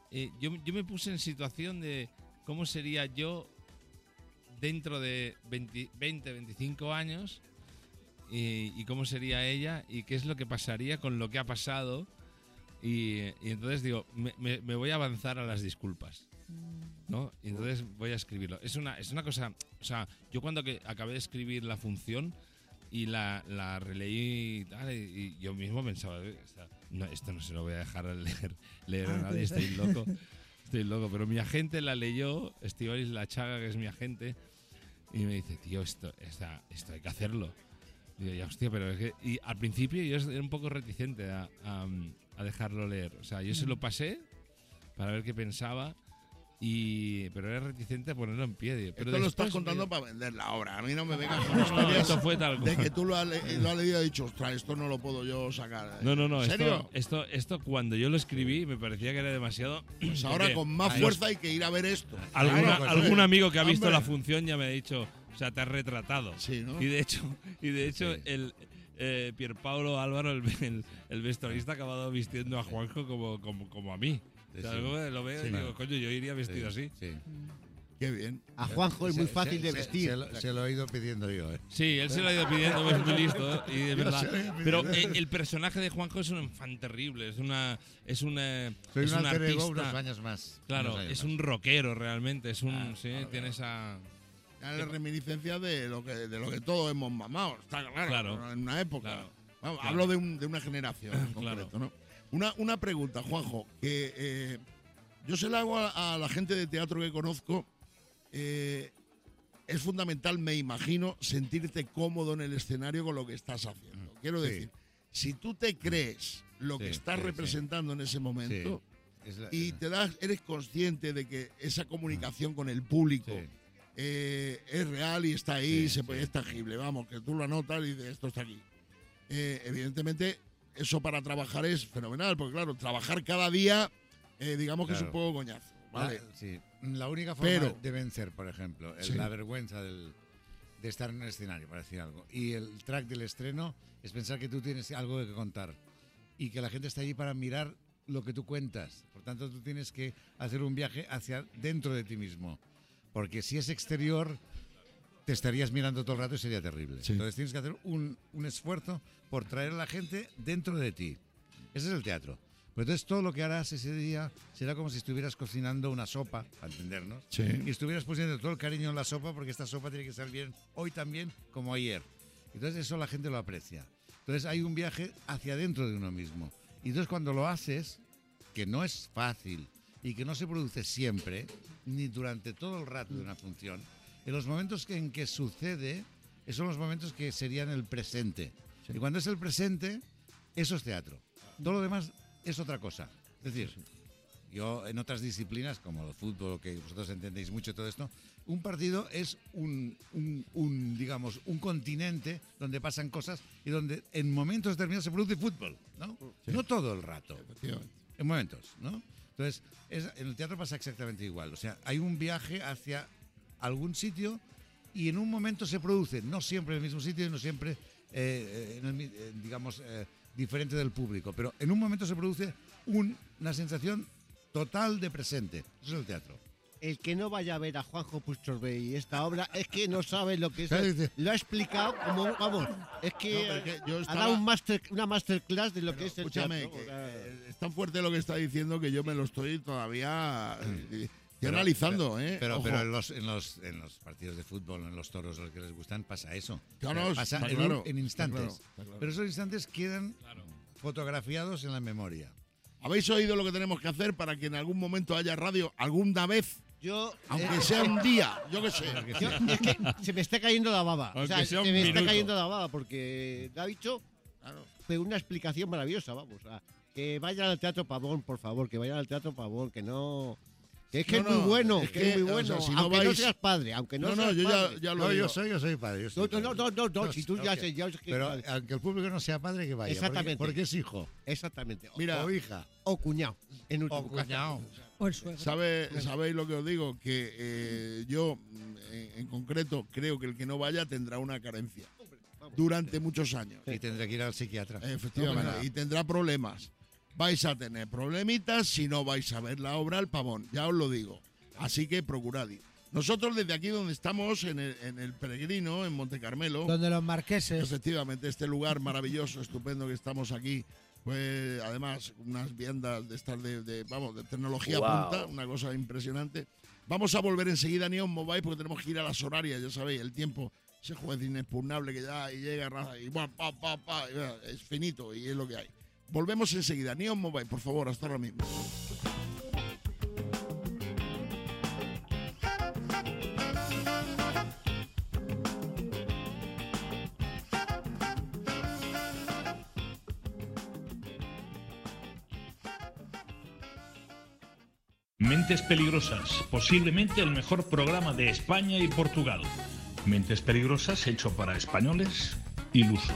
yo me puse en situación de cómo sería yo dentro de 20, 25 años y cómo sería ella y qué es lo que pasaría con lo que ha pasado. Y entonces digo, me voy a avanzar a las disculpas, ¿no? Y entonces voy a escribirlo. Es una cosa, o sea, yo cuando acabé de escribir la función y la releí y yo mismo pensaba, no, esto no se lo voy a dejar leer a nadie, estoy loco, pero mi agente la leyó, Estíbaliz Lachaga, que es mi agente, y me dice, tío, esto hay que hacerlo. Y digo, ya, hostia, pero es que... Y al principio yo era un poco reticente a dejarlo leer. O sea, yo se lo pasé para ver qué pensaba, pero era reticente a ponerlo en pie. Pero esto lo estás contando para vender la obra. A mí no me vengas con historias esto fue tal de cual. que tú lo has leído y has dicho, ostras, esto no lo puedo yo sacar. No. ¿En serio? Esto cuando yo lo escribí me parecía que era demasiado... Pues ahora con más fuerza hay que ir a ver esto. Algún amigo que ha visto Hombre. la función ya me ha dicho, o sea, te has retratado. Sí, ¿no? Y de hecho Sí. el Pierpaulo Álvaro, el vestuarista, ha acabado vistiendo a Juanjo como a mí. O sea, Sí. luego lo veo y digo, coño, yo iría vestido así. Sí. Qué bien. A Juanjo es muy fácil de vestir. Se lo he ido pidiendo yo, ¿eh? Sí, él se lo ha ido pidiendo, es muy listo, y de verdad. se lo he ido Pero pidiendo. el personaje de Juanjo es un enfant terrible, es un Soy un artista. alter ego unos años más. Claro, unos años es más. un rockero realmente, tiene esa... Ya la reminiscencia de lo que todos hemos mamado, está claro. Claro. En una época. Claro. Vamos, Claro. hablo de una generación en Claro. concreto, ¿no? Una pregunta, Juanjo, que yo se la hago a la gente de teatro que conozco. Es fundamental, me imagino, sentirte cómodo en el escenario con lo que estás haciendo. Quiero Sí. decir, si tú te crees lo que Sí, estás sí, representando en ese momento Sí. y eres consciente de que esa comunicación con el público Sí. es real y está ahí, Sí, es tangible, vamos, que tú lo anotas y dices, esto está aquí. Evidentemente, eso para trabajar es fenomenal, porque claro, trabajar cada día, digamos que es un Claro. poco coñazo, ¿vale? Sí. La única forma Pero- de vencer, por ejemplo, Sí. la vergüenza de estar en el escenario, para decir algo, y el track del estreno es pensar que tú tienes algo que contar y que la gente está allí para mirar lo que tú cuentas. Por tanto, tú tienes que hacer un viaje hacia dentro de ti mismo. Porque si es exterior, te estarías mirando todo el rato y sería terrible. Sí. Entonces tienes que hacer un esfuerzo por traer a la gente dentro de ti. Ese es el teatro. Pues entonces todo lo que harás ese día será como si estuvieras cocinando una sopa, para entendernos, Sí. y estuvieras poniendo todo el cariño en la sopa porque esta sopa tiene que estar bien hoy también como ayer. Entonces eso la gente lo aprecia. Entonces hay un viaje hacia adentro de uno mismo. Y entonces cuando lo haces, que no es fácil y que no se produce siempre, ni durante todo el rato de una función, en los momentos en que sucede, esos son los momentos que serían el presente. Sí. Y cuando es el presente, eso es teatro. Todo lo demás es otra cosa. Es decir, yo en otras disciplinas, como el fútbol, que vosotros entendéis mucho todo esto, un partido es digamos, un continente donde pasan cosas y donde en momentos determinados se produce fútbol, ¿no? Sí. No todo el rato, Efectivamente. en momentos, ¿no? Entonces, en el teatro pasa exactamente igual. O sea, hay un viaje hacia algún sitio y en un momento se produce, no siempre en el mismo sitio, no siempre, digamos, diferente del público, pero en un momento se produce una sensación total de presente. Eso es el teatro. El que no vaya a ver a Juanjo Puigdemont y esta obra es que no sabe lo que es. Sí. Lo ha explicado como, vamos, es que, No, pero es que yo ha estaba- dado una masterclass de lo que es el Escúchame, teatro. que es tan fuerte lo que está diciendo que yo me lo estoy todavía estoy Pero- analizando, ¿eh? Pero Ojo. en los partidos de fútbol, en los toros, los que les gustan, pasa eso. Claro, Pasa está en, claro, en instantes. está claro, está claro. Pero esos instantes quedan fotografiados en la memoria. ¿Habéis oído lo que tenemos que hacer para que en algún momento haya radio alguna vez? Yo, Aunque sea un día, yo qué sé. yo- es que se me está cayendo la baba. O Aunque sea, sea un se me está minuto. cayendo la baba porque lo ha dicho, Claro. fue una explicación maravillosa, vamos. O sea, que vayan al Teatro Pavón, por favor, que vayan al Teatro Pavón, que no... Que es que No, es muy no, bueno, es que que, es muy o bueno. sea, si no aunque no vais- seas padre, aunque no No, seas no, yo padre. ya lo No, digo. yo soy padre. Yo soy No, padre. si tú ya Ok. sé, ya sé que Pero padre. aunque el público no sea padre, que vaya. Exactamente. Porque es hijo. Exactamente. Mira, O hija. O cuñado. En O último caso. cuñado. O el suegro. ¿Sabéis lo que os digo? Que yo, en concreto, creo que el que no vaya tendrá una carencia durante muchos años. Y tendré que ir al psiquiatra. Efectivamente. No, Y tendrá problemas. vais a tener problemitas si no vais a ver la obra El Pavón, ya os lo digo. Así que procurad ir. Nosotros desde aquí donde estamos, en el Peregrino, en Monte Carmelo, Donde los marqueses. efectivamente, este lugar maravilloso, estupendo que estamos aquí, pues además unas viandas de estas de tecnología punta, una cosa impresionante. Vamos a volver enseguida a Neon Mobile porque tenemos que ir a las horarias, ya sabéis, el tiempo, ese juez inexpugnable que ya y llega y es finito y es lo que hay. Volvemos enseguida. Neon Mobile, por favor, hasta ahora mismo. Mentes Peligrosas, posiblemente el mejor programa de España y Portugal. Mentes Peligrosas hecho para españoles ilusos.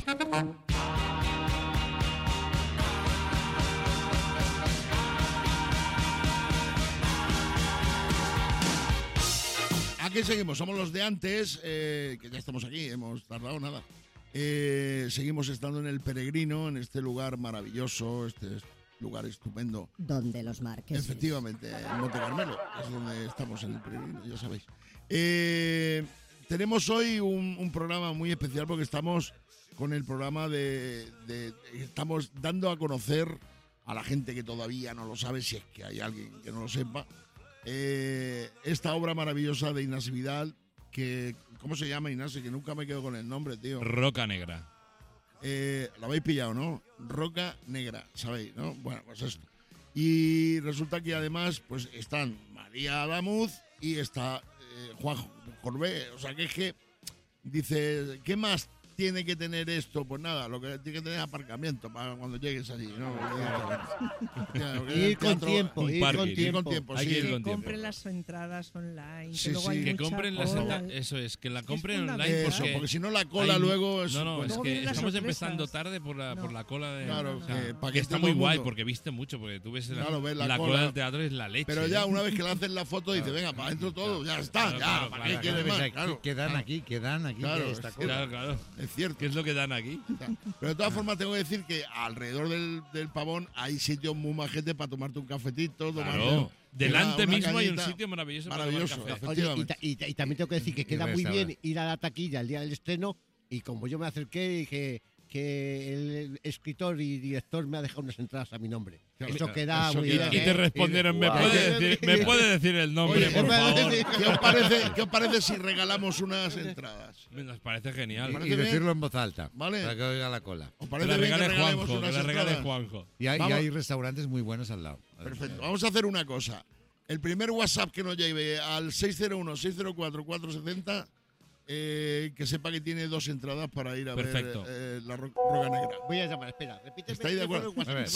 Aquí seguimos, somos los de antes, que ya estamos aquí, hemos tardado nada. Seguimos estando en el Peregrino, en este lugar maravilloso, este lugar estupendo. Donde los marqueses. Efectivamente, en Monte Carmelo, es donde estamos en el Peregrino, ya sabéis. Tenemos hoy un programa muy especial porque estamos con el programa estamos dando a conocer a la gente que todavía no lo sabe, si es que hay alguien que no lo sepa, esta obra maravillosa de Ignasi Vidal, que, ¿cómo se llama, Ignasi? Que nunca me quedo con el nombre, tío. Roca Negra. Lo habéis pillado, ¿no? Roca Negra, ¿sabéis, no? Bueno, pues esto. Y resulta que además pues están María Adamuz y está Juan Corbé. O sea, que es que dice, ¿qué más tiene que tener esto? Pues nada, lo que tiene que tener es aparcamiento para cuando llegues allí, ¿no? Ir con tiempo, ir con tiempo. Hay que ir con Que compren tiempo. las entradas online, Sí, que luego sí. hay Que mucha compren las cola. entradas. Eso es, que la compren fundamental. online. Eso, porque si no la cola hay- luego es... No, bueno, es Luego que vienen las estamos sorpresas. empezando tarde por la cola de. Claro, o sea, que para que que está esté muy todo el guay mundo. porque viste mucho, porque tú ves Claro, ves la la cola. cola del teatro es la leche. Pero ya una vez que le hacen la foto dice, venga, para adentro todo, ya está, Claro, ya, claro, ¿para claro, qué quieres más? Aquí, Claro, quedan aquí, Claro, que esta es cola. Claro, claro. es cierto. ¿Qué es lo que dan aquí? Pero de todas formas tengo que decir que alrededor del Pavón hay sitios muy majetes para tomarte un cafetito, Claro. Delante una mismo hay un cañita. sitio maravilloso. Maravilloso, para tomar café. Oye, efectivamente. y también tengo que decir que queda muy restaurante. bien ir a la taquilla el día del estreno y como yo me acerqué dije que el escritor y director me ha dejado unas entradas a mi nombre. Claro, Eso claro, queda eso muy queda. bien. Y te respondieron, ¿me puede decir el nombre, Oye, por favor? ¿qué os parece si regalamos unas entradas? Nos parece genial. Y ¿Parece bien? decirlo en voz alta, Vale. para que oiga la cola. ¿Os Que parece la bien que regale regalemos Juanjo, que unas la regale entradas? Juanjo. Y hay, Vamos. hay restaurantes muy buenos al lado. Perfecto. Vamos a hacer una cosa. El primer WhatsApp que nos lleve al 601-604-470, que sepa que tiene 2 entradas para ir a Perfecto. ver la Roca Negra. Voy a llamar, espera, repíteme. ¿Estáis de acuerdo? A ver.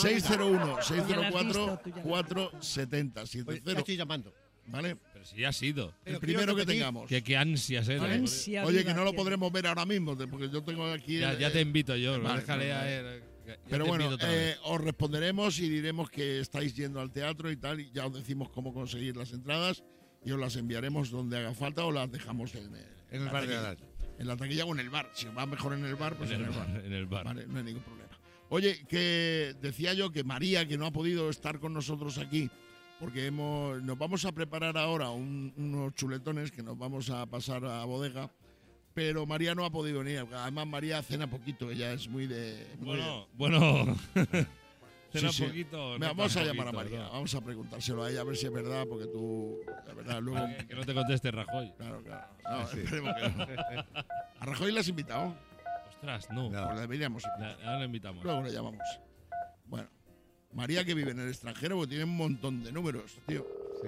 601-604-470. Ya estoy llamando. ¿Vale? Pero si ya ha sido. El Pero primero quiero que repetir. tengamos. Qué ansias eres. Ansia Oye, viva que no lo tiene. podremos ver ahora mismo, porque yo tengo aquí... Ya te invito yo. vale, Déjale vale. a él. Ya Pero te bueno, invito otra vez. os responderemos y diremos que estáis yendo al teatro y tal, y ya os decimos cómo conseguir las entradas y os las enviaremos donde haga falta o las dejamos en En el la bar de taquilla. la En la taquilla o en el bar. Si va mejor en el bar, pues en el bar. En el bar. Vale, no hay ningún problema. Oye, que decía yo que María, que no ha podido estar con nosotros aquí, porque nos vamos a preparar ahora unos chuletones que nos vamos a pasar a bodega, pero María no ha podido venir. Además, María cena poquito, ella es muy de... Bueno. Cena Sí, sí. poquito. Mira, no vamos a tan llamar a poquito, María, no. vamos a preguntárselo a ella a ver si es verdad, porque tú, la verdad, luego... Que no te conteste Rajoy. Claro. No, esperemos que no. ¿A Rajoy le has invitado? Ostras, no. Pues le deberíamos invitar. Ahora lo invitamos. Luego le llamamos. Bueno, María, que vive en el extranjero, porque tiene un montón de números, tío. Sí.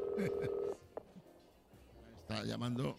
Está llamando.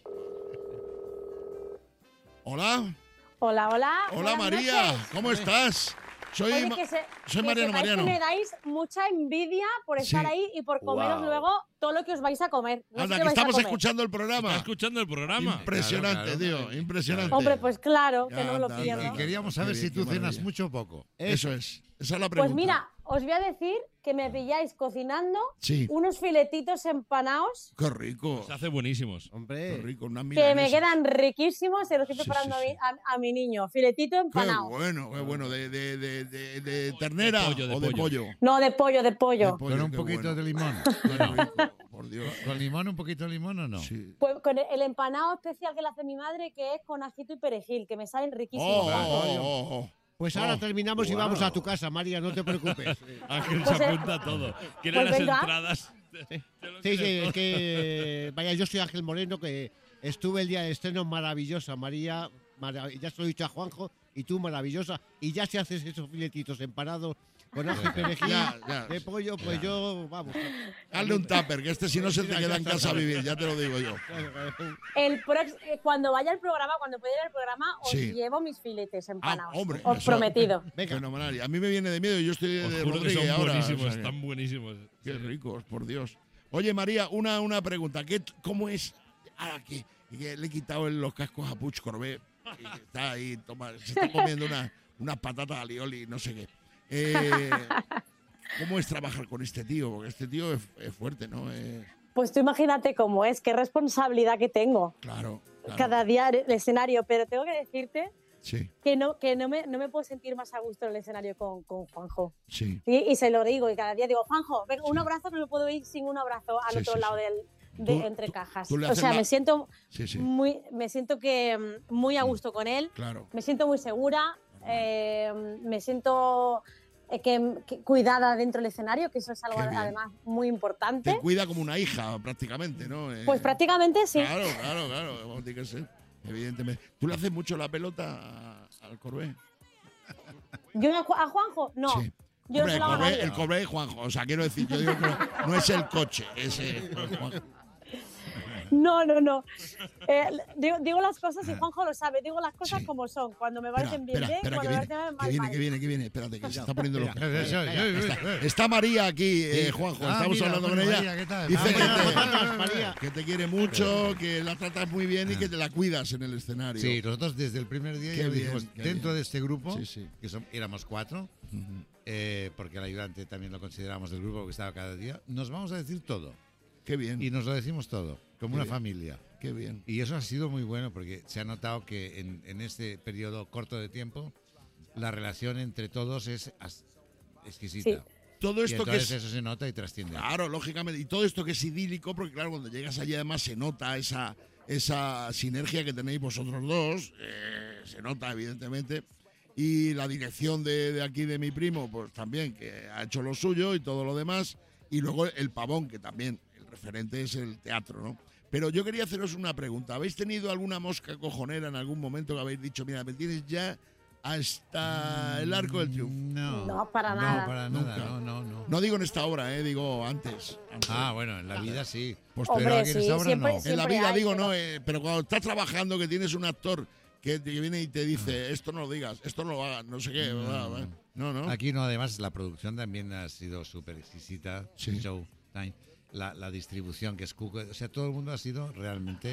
Hola. Hola, hola. Hola, buenas María. noches. ¿Cómo estás? Soy, Oye, Ma- soy que Mariano sepáis Mariano. que me dais mucha envidia por estar Sí. ahí y por comeros Guau. luego todo lo que os vais a comer. No sé Anda, qué que vais a estamos comer. escuchando el programa. ¿Estás escuchando el programa? Impresionante, tío. Impresionante. Hombre, pues claro, que Ya, no me lo anda, pierdo. anda. Y queríamos saber Qué si tú maravilla. cenas mucho o poco. Eso es. Esa es la pregunta. Pues mira, os voy a decir que me pilláis cocinando Sí. unos filetitos empanados Qué rico. Se hace buenísimos. Qué Hombre, rico. Unas que me milanesas. quedan riquísimos. Se los estoy Sí, preparando sí, sí. a mi niño. Filetito Qué empanado. bueno, qué bueno. ¿De ternera De pollo, de o de pollo. pollo? No, de pollo, de pollo. De pollo, Con un qué poquito bueno. de limón. Qué rico, por Dios. ¿Con limón, un poquito de limón o no? Sí. Pues con el empanado especial que le hace mi madre, que es con ajito y perejil, que me salen riquísimos. pues ahora Oh, terminamos y vamos a tu casa, María, no te preocupes. Ángel Pues, se apunta a todo. ¿Quieren pues las venga. entradas? Sí, sí, es que. Vaya, yo soy Ángel Moreno, que estuve el día de estreno maravillosa. María, ya se lo he dicho a Juanjo, y tú maravillosa. Y ya si haces esos filetitos empanados con ajo y perejil Ya. de pollo, pues yo, vamos. Hazle un tupper, que si no se te queda en casa a vivir, ya te lo digo yo. Cuando vaya al programa, cuando pueda ir al programa, os Sí. llevo mis filetes empanados. hombre, os eso- prometido. Fenomenal. Y a mí me viene de miedo, yo estoy Os de juro que Rodríguez son ahora. buenísimos, o sea que- están buenísimos. Qué Sí. ricos, por Dios. Oye, María, una pregunta. ¿Cómo es ahora que le he quitado los cascos a Puig Corbet? Y que está ahí, se está comiendo unas patatas alioli, no sé qué. ¿Cómo es trabajar con este tío? Porque este tío es fuerte, ¿no? Pues tú imagínate cómo es, qué responsabilidad que tengo Claro. cada día en el escenario, pero tengo que decirte Sí, que no me puedo sentir más a gusto en el escenario con Juanjo. sí. Y se lo digo, y cada día digo, Juanjo, venga, un abrazo, que no puedo ir sin un abrazo al Sí, otro sí, lado sí. entre cajas. tú le O haces sea, la- me siento Sí. me siento que muy a gusto con él, Claro. me siento muy segura, me siento que cuidada dentro del escenario, que eso es algo Qué bien. además muy Te importante. cuida como una hija, prácticamente, ¿no? Pues prácticamente sí. Claro, como tiene que ser, evidentemente. ¿Tú le haces mucho la pelota al Corbet? ¿Yo a Juanjo? No. Sí. Yo Hombre, no se lo hago a nadie. el Corbet es Juanjo. O sea, quiero decir, yo digo que no es el coche, es Juanjo. No. Digo las cosas y Juanjo lo sabe. Digo las cosas como son. Cuando me parecen bien, bien. Espera, Cuando me parecen mal, mal. que viene. Espérate, que se está poniendo los Espera. Está María aquí, Juanjo. Estamos mira, hablando con bueno, ella. María, ¿qué tal? Dice María. que te quiere mucho, que la tratas muy bien y que te la cuidas en el escenario. Sí, nosotros desde el primer día Qué ya bien, dijimos, qué dentro bien. de este grupo, Sí. que éramos 4, porque el ayudante también lo considerábamos del grupo porque estaba cada día, nos vamos a decir todo. Qué bien, Y nos lo decimos todo, como Qué una bien. familia. qué bien. Y eso ha sido muy bueno porque se ha notado que en este periodo corto de tiempo la relación entre todos es exquisita. Sí. Todo Y esto que entonces es... eso se nota y trasciende. Claro, lógicamente. Y todo esto que es idílico, porque claro, cuando llegas allí además se nota esa sinergia que tenéis vosotros dos, se nota evidentemente. Y la dirección de aquí de mi primo, pues también, que ha hecho lo suyo y todo lo demás. Y luego el Pavón, que también, el referente es el teatro, ¿no? Pero yo quería haceros una pregunta. ¿Habéis tenido alguna mosca cojonera en algún momento que habéis dicho, mira, me tienes ya hasta el arco del triunfo? No, para nada. No, para Nunca. nada, no. No digo en esta obra, digo antes. Ah, bueno, en la vida sí. Posterior. Hombre, aquí en sí, esta obra siempre, no. En la siempre vida hay, digo, pero- no, pero cuando estás trabajando que tienes un actor que viene y te dice, esto no lo digas, esto no lo hagas, no sé qué, ¿verdad? No. Aquí no, además la producción también ha sido súper exquisita. Sí. Showtime. La distribución que es Cuco, o sea, todo el mundo ha sido realmente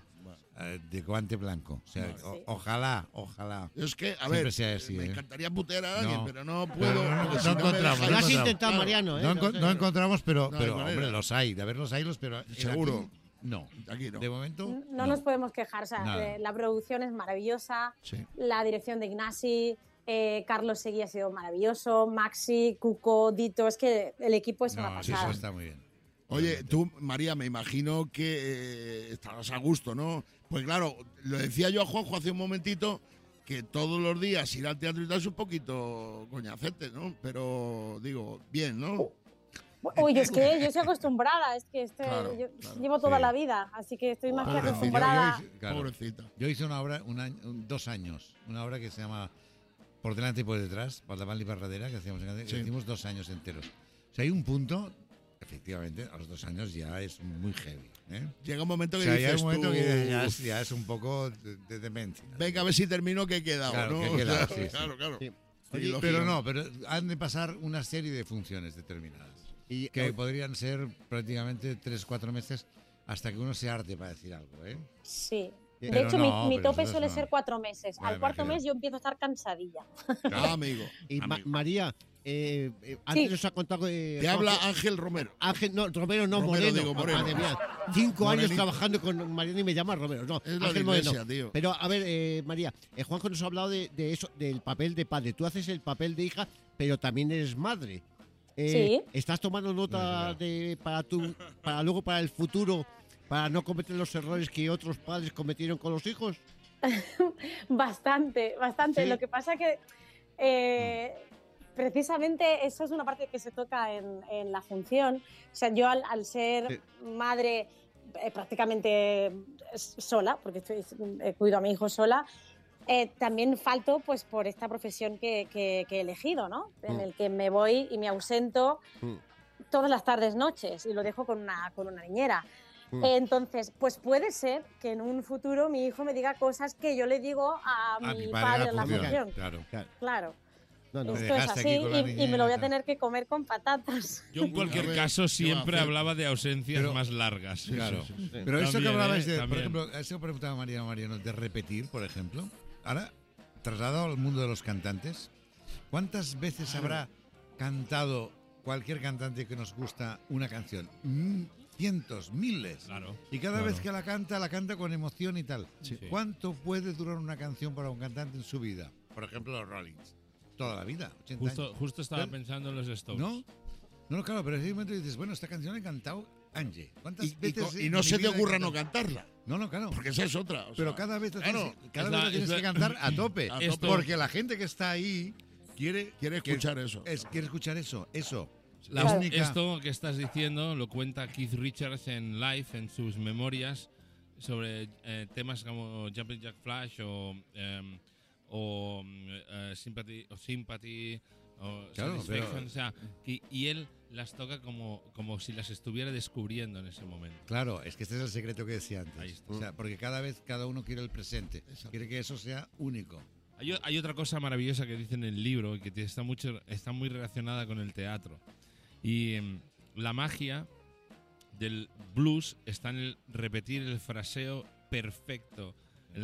de guante blanco. O sea, ojalá. Es que, a Siempre ver, sea así, me ¿eh? encantaría putear a alguien, No. pero no puedo. no porque si me encontramos, dejan- no Lo has encontramos. intentado, Mariano, ¿eh? No encontramos, pero No hay manera. hombre, los hay. De haberlos hay, pero Seguro. aquí, no. Aquí no. De momento, No nos podemos quejar. O sea, Nada. la producción es maravillosa, Sí. la dirección de Ignasi, Carlos Seguí ha sido maravilloso, Maxi, Cuco, Dito, es que el equipo es una No, sí, pasada. eso está muy bien. Oye, tú, María, me imagino que estarás a gusto, ¿no? Pues claro, lo decía yo a Juanjo hace un momentito, que todos los días ir al teatro y tal es un poquito coñacete, ¿no? Pero digo, bien, ¿no? Uy, es que yo estoy acostumbrada, es que Claro, yo claro. llevo toda Sí. la vida, así que estoy más que Pobrecilla, acostumbrada. Claro. Pobrecita. Yo hice una obra, 2 años, una obra que se llama Por delante y por detrás, Valdaval y Barradera, que hacíamos en Cádiz, Sí. que hicimos 2 años enteros. O sea, hay un punto, efectivamente, a los 2 años ya es muy heavy. ¿eh? Llega un momento O que sea, ya dices hay un momento tú, que ya es un poco de demencia. venga, a ver si termino que he quedado, Claro, ¿no? que he quedado, O sea, sí, sí. Claro. Sí. Sí, Pero lógico. no, pero han de pasar una serie de funciones determinadas. Y Que podrían ser prácticamente 3-4 meses hasta que uno se arte para decir algo, ¿eh? Sí. De Pero hecho, no, mi pero tope eso suele no. ser 4 meses. Me Al cuarto imagino. mes yo empiezo a estar cansadilla. Amigo. Y Amigo. María, antes Sí. nos ha contado Te habla Ángel Romero. Ángel, no, Romero no, Romero, Moreno. digo, Moreno. Madre mía. 5 años Morenito. trabajando con Mariano y me llama Romero. No, Es la Ángel iglesia, Moreno. tío. Pero a ver, María, Juanjo nos ha hablado de eso, del papel de padre. Tú haces el papel de hija, pero también eres madre. Sí. ¿Estás tomando nota para luego, para el futuro, para no cometer los errores que otros padres cometieron con los hijos? Bastante. Sí. Lo que pasa que precisamente eso es una parte que se toca en la función. O sea, yo al ser madre prácticamente sola, porque cuido a mi hijo sola, también falto pues por esta profesión que he elegido, ¿no? En el que me voy y me ausento todas las tardes, noches, y lo dejo con una niñera. Entonces, pues puede ser que en un futuro mi hijo me diga cosas que yo le digo a mi padre en la función. Claro. No, no. Esto es dejaste así aquí con la y me niñera, lo voy a tal. tener que comer con patatas. Yo en cualquier caso siempre hacer? hablaba de ausencias Pero- más largas. Claro. Sí. Pero eso que También, hablabais de, por también. ejemplo, eso que preguntaba Mariano, de repetir, por ejemplo. Ahora, trasladado al mundo de los cantantes, ¿cuántas veces habrá cantado cualquier cantante que nos gusta una canción? Cientos, miles. Claro. Y cada Claro. vez que la canta con emoción y tal. Sí. ¿Cuánto puede durar una canción para un cantante en su vida? Por ejemplo, los Rollins. Toda la vida, 80 años. Justo estaba ¿Ves? pensando en los Stones. ¿No? No, claro, pero en ese momento dices, bueno, esta canción la he cantado Angie. ¿Cuántas veces Y en no mi se te vida he ocurra no cantado? cantarla. No, claro. Porque esa es otra. o Pero sea, cada vez, claro, cada es vez la- lo tienes es la- que cantar a tope. A tope. Porque la gente que está ahí quiere escuchar eso. Quiere escuchar eso. La Claro. única- Esto que estás diciendo lo cuenta Keith Richards en Live, en sus memorias, sobre temas como Jumping Jack Flash o Sympathy o Claro, Satisfaction. pero- O sea, y él las toca como si las estuviera descubriendo en ese momento. Claro, es que este es el secreto que decía Ahí antes. está. O sea, porque cada vez cada uno quiere el presente. Quiere que eso sea único. Hay otra cosa maravillosa que dice en el libro y que está muy relacionada con el teatro. Y la magia del blues está en el repetir el fraseo perfecto,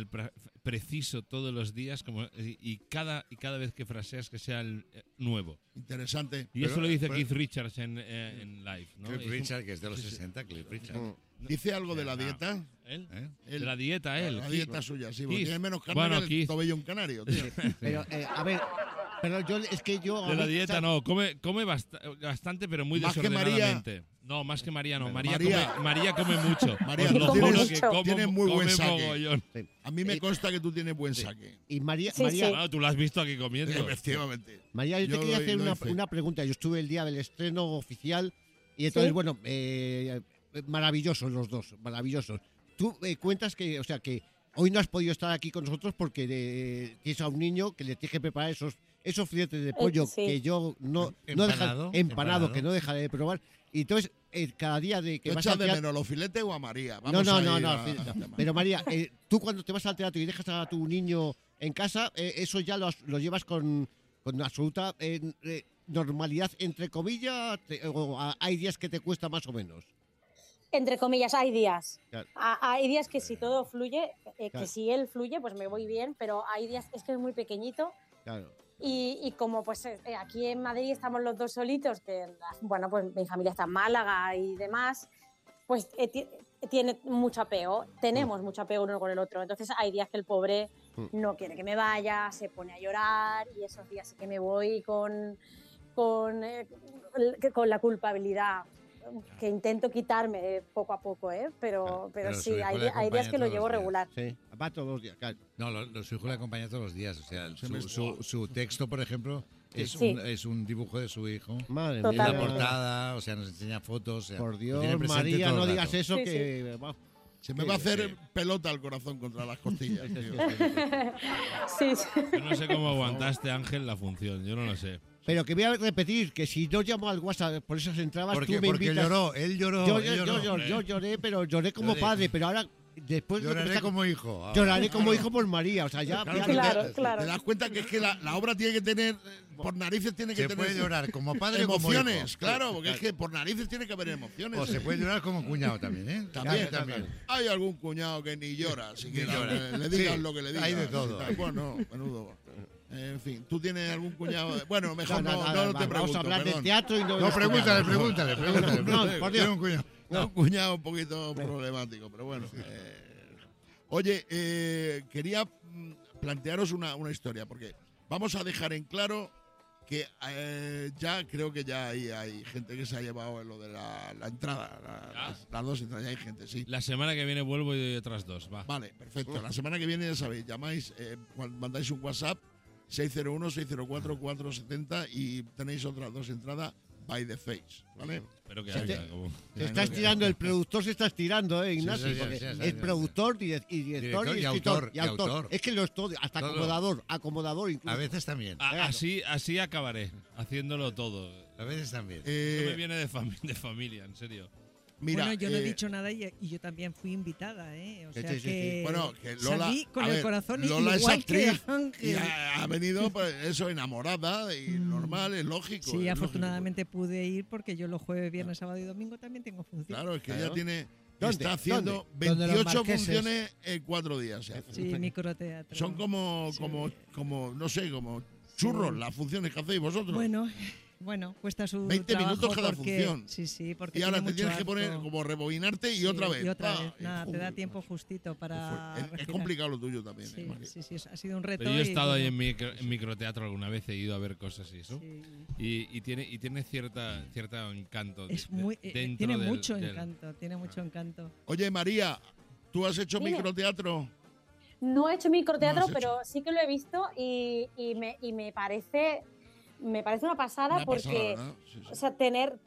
preciso todos los días, y cada vez que fraseas que sea el nuevo. Interesante. Y eso Pero- lo dice pero- Keith Richards en Live, ¿no? Cliff Es un- Richard, que es de los sí, sí. 60, Cliff Richard. Dice algo de la No. dieta. ¿Él? ¿Eh? De la dieta, él. La dieta suya, sí, porque Keith. tiene menos carne Bueno, que el Keith. tobillo un canario, tío. Pero, a ver, pero es que yo... De la dieta no, come bastante, pero muy Más que María. desordenadamente. No, más que María no. María come mucho. María, Os lo tú juro tienes- que como- tienes muy buen come saque. mogollón. A mí me consta que tú tienes buen saque. Y María, Sí, María, sí. Claro, tú lo has visto aquí comiendo. Efectivamente. María, yo te Yo quería doy- hacer doy fe. una pregunta. Yo estuve el día del estreno oficial y entonces, ¿Sí? bueno, maravillosos los dos, maravillosos. Tú cuentas que, o sea, que hoy no has podido estar aquí con nosotros porque tienes a un niño que le tienes que preparar esos filetes de pollo sí. que yo no Empanado, empanado, que no dejaré de probar. Y entonces, cada día de que ¿Tú vas echas al de teatro... menos los filetes o a María? No, Vamos no, a no, ir no, a- sí, al no. tema. Pero María, tú cuando te vas al teatro y dejas a tu niño en casa, eso ya lo llevas con absoluta normalidad, entre comillas, hay días que te cuesta más o menos. Entre comillas, hay días. Claro. Hay días que si todo fluye, que Claro. si él fluye, pues me voy bien, pero hay días, es que es muy pequeñito. Claro. Y como pues aquí en Madrid estamos los dos solitos, que bueno, pues mi familia está en Málaga y demás, pues tiene mucho apego, tenemos mucho apego uno con el otro. Entonces hay días que el pobre no quiere que me vaya, se pone a llorar, y esos días sí que me voy con la culpabilidad que intento quitarme poco a poco, pero Pero su sí, hijo le hay días acompaña que lo todos llevo los días. regular. Sí, va todos los días, claro. No, su hijo le acompaña todos los días. O sea, me- su texto, por ejemplo, es, Sí. es un dibujo de su hijo. Madre En Totalmente. la portada, o sea, nos enseña fotos. o sea, Por lo Dios, tiene presente María, todo no el digas rato. eso Sí, que... Se me va a hacer pelota el corazón contra las costillas, tío. Sí, sí. Yo no sé cómo aguantaste, Ángel, la función. Yo no lo sé. Pero que voy a repetir, que si no llamo al WhatsApp por esas entradas, Porque tú me invitas... lloró, él lloró. Yo él lloró. lloré, pero lloré como Lloré. padre, pero ahora Después lo que Lloraré pasa- como hijo. ahora. Lloraré como hijo por María. O sea, ya. Claro, ya- que Claro, te, claro. te das cuenta que es que la obra tiene que tener, por narices tiene que Se tener puede llorar como padre o como emociones, hijo. claro, porque es que por narices tiene que haber emociones. O se puede llorar como cuñado también, ¿eh? También, También. Hay algún cuñado que ni llora, siquiera, llora. le digas Sí, lo que le digas. hay de todo. Bueno, menudo. En fin, ¿tú tienes algún cuñado? Bueno, mejor no, nada, no te vamos pregunto, a hablar perdón. del teatro y no de No, los pregúntale, cuñados. pregúntale. No, por Dios. Tiene un cuñado. Un cuñado un poquito problemático, pero bueno. Oye, quería plantearos una historia, porque vamos a dejar en claro que ya creo que ya hay gente que se ha llevado lo de la entrada, las dos entradas, ya hay gente, sí. La semana que viene vuelvo y doy otras dos, va. Vale, perfecto. La semana que viene, ya sabéis, llamáis, mandáis un WhatsApp 601-604-470 y tenéis otras dos entradas by the face, ¿vale? Espero que Sí, haya. Como... Te está estirando, el productor se está estirando, Ignacio. sí, porque sí, es sí. productor, director y escritor. Y autor. Es que lo es todo, hasta Todo. acomodador incluso. A veces también. Así acabaré, haciéndolo todo. A veces también. No me viene de familia, en serio. Mira, bueno, yo no he dicho nada y yo también fui invitada, ¿eh? O sea sí, sí. que, Bueno, que Lola, salí con a el ver, corazón Lola es igual que actriz Ángel. y ha venido, pues, eso, enamorada y normal, es lógico. Sí, es afortunadamente pude ir porque yo los jueves, viernes, sábado y domingo también tengo lógico. función. Claro, es que Claro. ella tiene, ¿Dónde? está haciendo ¿Dónde? ¿Dónde los 28 marqueses? funciones en 4 días. se hace. Sí, microteatro. Son como, no sé, como churros las funciones que hacéis vosotros. Bueno, cuesta su 20 trabajo minutos cada porque, función. Sí, porque Y ahora tiene te tienes mucho que poner acto. como rebobinarte y Sí, otra vez. Y otra pa, vez. Nada, te da joder, tiempo justito para es respirar. complicado lo tuyo también. Sí, imagino. sí, ha sido un reto. Pero yo he y estado ahí bueno, en microteatro alguna vez, he ido a ver cosas y eso. sí. Y tiene cierto encanto. Es muy, dentro tiene del- mucho del- encanto, tiene mucho encanto. Oye, María, ¿tú has hecho Dime. microteatro? No he hecho microteatro, No has hecho. pero sí que lo he visto y me parece una pasada Una porque, pasada, ¿verdad? Sí, sí. o sea, tener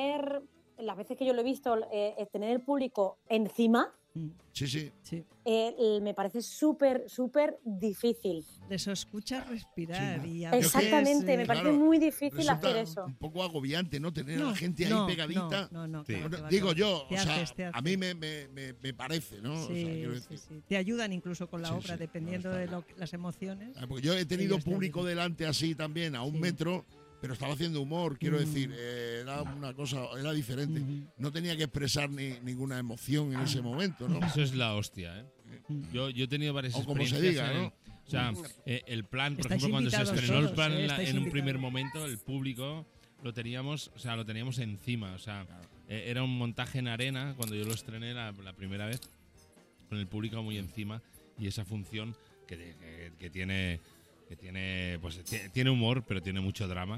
las veces que yo lo he visto, tener el público encima, Sí, sí. Sí. me parece súper difícil. De eso escuchas respirar. Sí. Y a veces, Exactamente, me parece Claro, muy difícil resulta hacer eso. un poco agobiante, ¿no? Tener a No, la gente ahí no, pegadita. No, Sí. claro, Bueno, que va, digo que va. yo, Te o sea, haces, te a mí haces. me parece, ¿no? O sea, Sí, quiero sí, decir. sí. Te ayudan incluso con la Sí, obra, sí, dependiendo no, de está las emociones. Porque yo he tenido Ellos te público ayudan. delante así también, a un Sí. metro, pero estaba haciendo humor, quiero decir, era una cosa, era diferente. No tenía que expresar ninguna emoción en ese momento, ¿no? Eso es la hostia, ¿eh? Yo he tenido varias O como se experiencias diga, en- ¿no? O sea, el plan, por Estáis ejemplo, cuando se invitados estrenó el todos, plan estáis en un invitados. primer momento, el público lo teníamos encima. O sea, era un montaje en arena cuando yo lo estrené la primera vez, con el público muy encima, y esa función que tiene tiene humor, pero tiene mucho drama.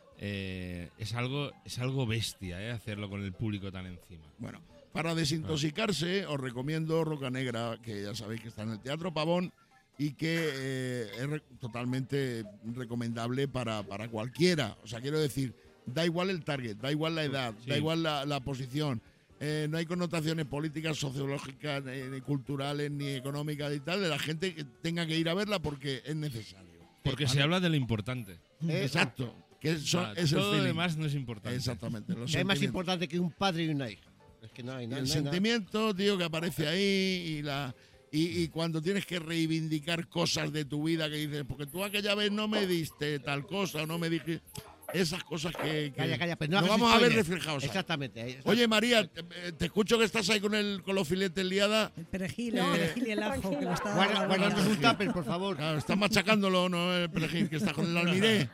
Es algo bestia, hacerlo con el público tan encima. Bueno, para desintoxicarse os recomiendo Roca Negra, que ya sabéis que está en el Teatro Pavón y que es totalmente recomendable para cualquiera. O sea, quiero decir, da igual el target, da igual la edad, Sí. da igual la posición. No hay connotaciones políticas, sociológicas, ni culturales, ni económicas y tal, de la gente que tenga que ir a verla porque es necesario. Porque se ¿Vale? habla de lo importante. Exacto. Que O sea, es el todo lo feeling. demás no es importante. Exactamente. Los Que es más sentimientos. importante que un padre y una hija. Es que no hay Y nada. el sentimiento, tío, que aparece ahí y cuando tienes que reivindicar cosas de tu vida que dices, porque tú aquella vez no me diste tal cosa o no me dijiste esas cosas que Calla, pero no lo hagas vamos a ver spoiler. reflejados. ahí. Exactamente. Oye, María, te escucho que estás ahí con los filetes liada. El perejil, No, el perejil y el ajo, que lo está Guardanos un tupper, por favor. Claro, estás machacándolo, ¿no? El perejil, que está con el almiré.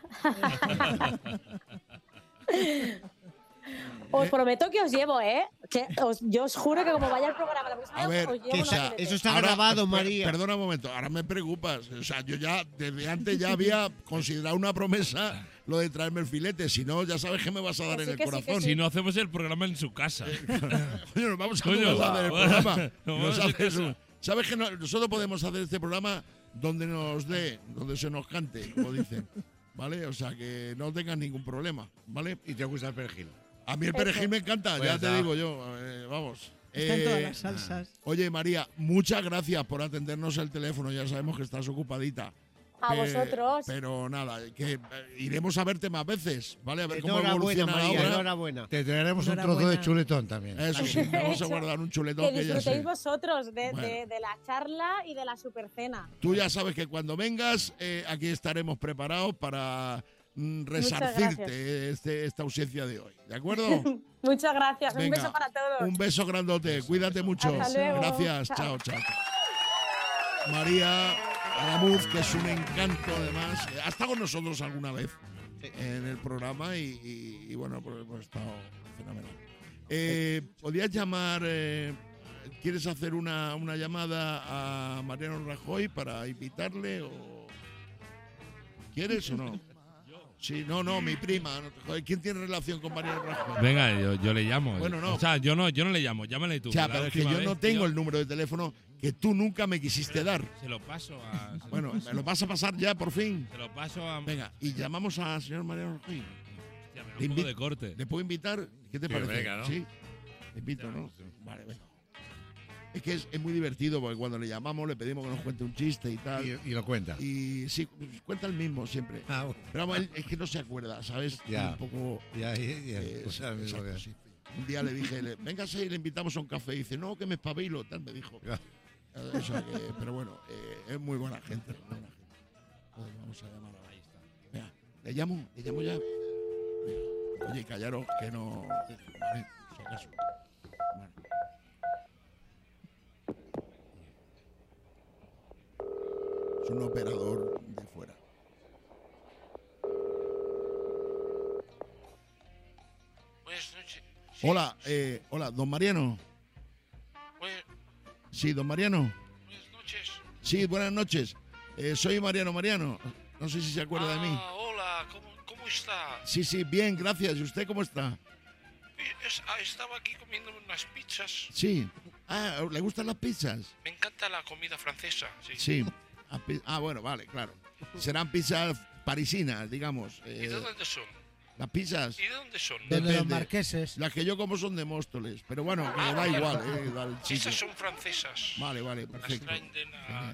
Os prometo que os llevo, ¿eh? Yo os juro que como vaya el programa la próxima A vez, ver, os llevo que unos sea, filetes. Eso está Ahora, grabado, María. Perdona un momento, ahora me preocupas. O sea, yo ya desde antes ya había considerado una promesa lo de traerme el filete. Si no, ya sabes que me vas a dar Que en sí, el que sí, que corazón. sí. Si no hacemos el programa en su casa. Coño, nos vamos a Coño, poder hacer el bueno, programa. nos Nos vamos a haces casa. ¿Sabes que nosotros podemos hacer este programa donde nos dé, donde se nos cante, como dicen? ¿Vale? O sea, que no tengas ningún problema, ¿vale? ¿Y te gusta el perejil? A mí el perejil me encanta, Pues ya te ya. digo yo. Vamos. Está en todas las salsas. Oye, María, muchas gracias por atendernos el teléfono. Ya sabemos que estás ocupadita. A vosotros. Pero nada, que iremos a verte más veces, ¿vale? A ver cómo Enhorabuena, evoluciona la María, obra. enhorabuena. Te traeremos un trozo de Enhorabuena. chuletón también. Eso sí, vamos a Eso. guardar un chuletón Que que ya disfrutéis sé. vosotros de Bueno. la charla y de la supercena. Tú ya sabes que cuando vengas, aquí estaremos preparados para gracias. resarcirte esta ausencia de hoy. ¿De acuerdo? Muchas gracias. Un Venga, beso para todos. Un beso grandote. Cuídate mucho. Hasta luego. Gracias. Chao. Chao, chao. María Aramuz, que es un encanto además. Ha estado con nosotros alguna vez en el programa y bueno, pues hemos estado fenomenal. ¿Podrías llamar, quieres hacer una llamada a Mariano Rajoy para invitarle o quieres o no? Sí, no, mi prima. Joder, ¿quién tiene relación con Mariano Rajoy? Venga, yo le llamo. Bueno, no. O sea, yo no le llamo, llámale tú. O sea, La pero es que última yo no vez, tengo tío, el número de teléfono que tú nunca me quisiste dar. Se lo paso a. Bueno, ¿me lo vas a pasar ya por fin? Se lo paso a. Venga, y llamamos al señor Mariano Rajoy. Hostia, me da un poco de corte. ¿Le puedo invitar? ¿Qué te Sí, parece? venga, ¿no? Sí, le invito, ¿no? Vale, venga. Es que es muy divertido porque cuando le llamamos le pedimos que nos cuente un chiste y tal. Y lo cuenta. Y sí, cuenta el mismo siempre. Ah, bueno. Pero vamos, él es que no se acuerda, ¿sabes? Ya. Un poco. Ya. Pues, exacto, sí. Un día le dije, véngase y le invitamos a un café. Y dice, no, que me espabilo, tal, me dijo. Ya. O sea que, pero bueno, es muy buena gente. Muy buena gente. Entonces, vamos a llamar ahora. Ahí está. Venga, le llamo ya. Venga. Oye, callaros, que no. Vale, si acaso. Vale. Es un operador de fuera. Buenas noches. Hola, don Mariano. Sí, don Mariano. Buenas noches. Sí, buenas noches. Soy Mariano. No sé si se acuerda de mí. Hola, ¿cómo está? Sí, bien, gracias. ¿Y usted cómo está? Estaba aquí comiendo unas pizzas. Sí. Ah, ¿le gustan las pizzas? Me encanta la comida francesa. Sí. Bueno, vale, claro. Serán pizzas parisinas, digamos. ¿Y de dónde son? Las pizzas. ¿Y de dónde son? Depende. los marqueses. Las que yo como son de Móstoles. Pero bueno, que da igual. Da el sitio. Estas son francesas. Vale, Las perfecto. traen de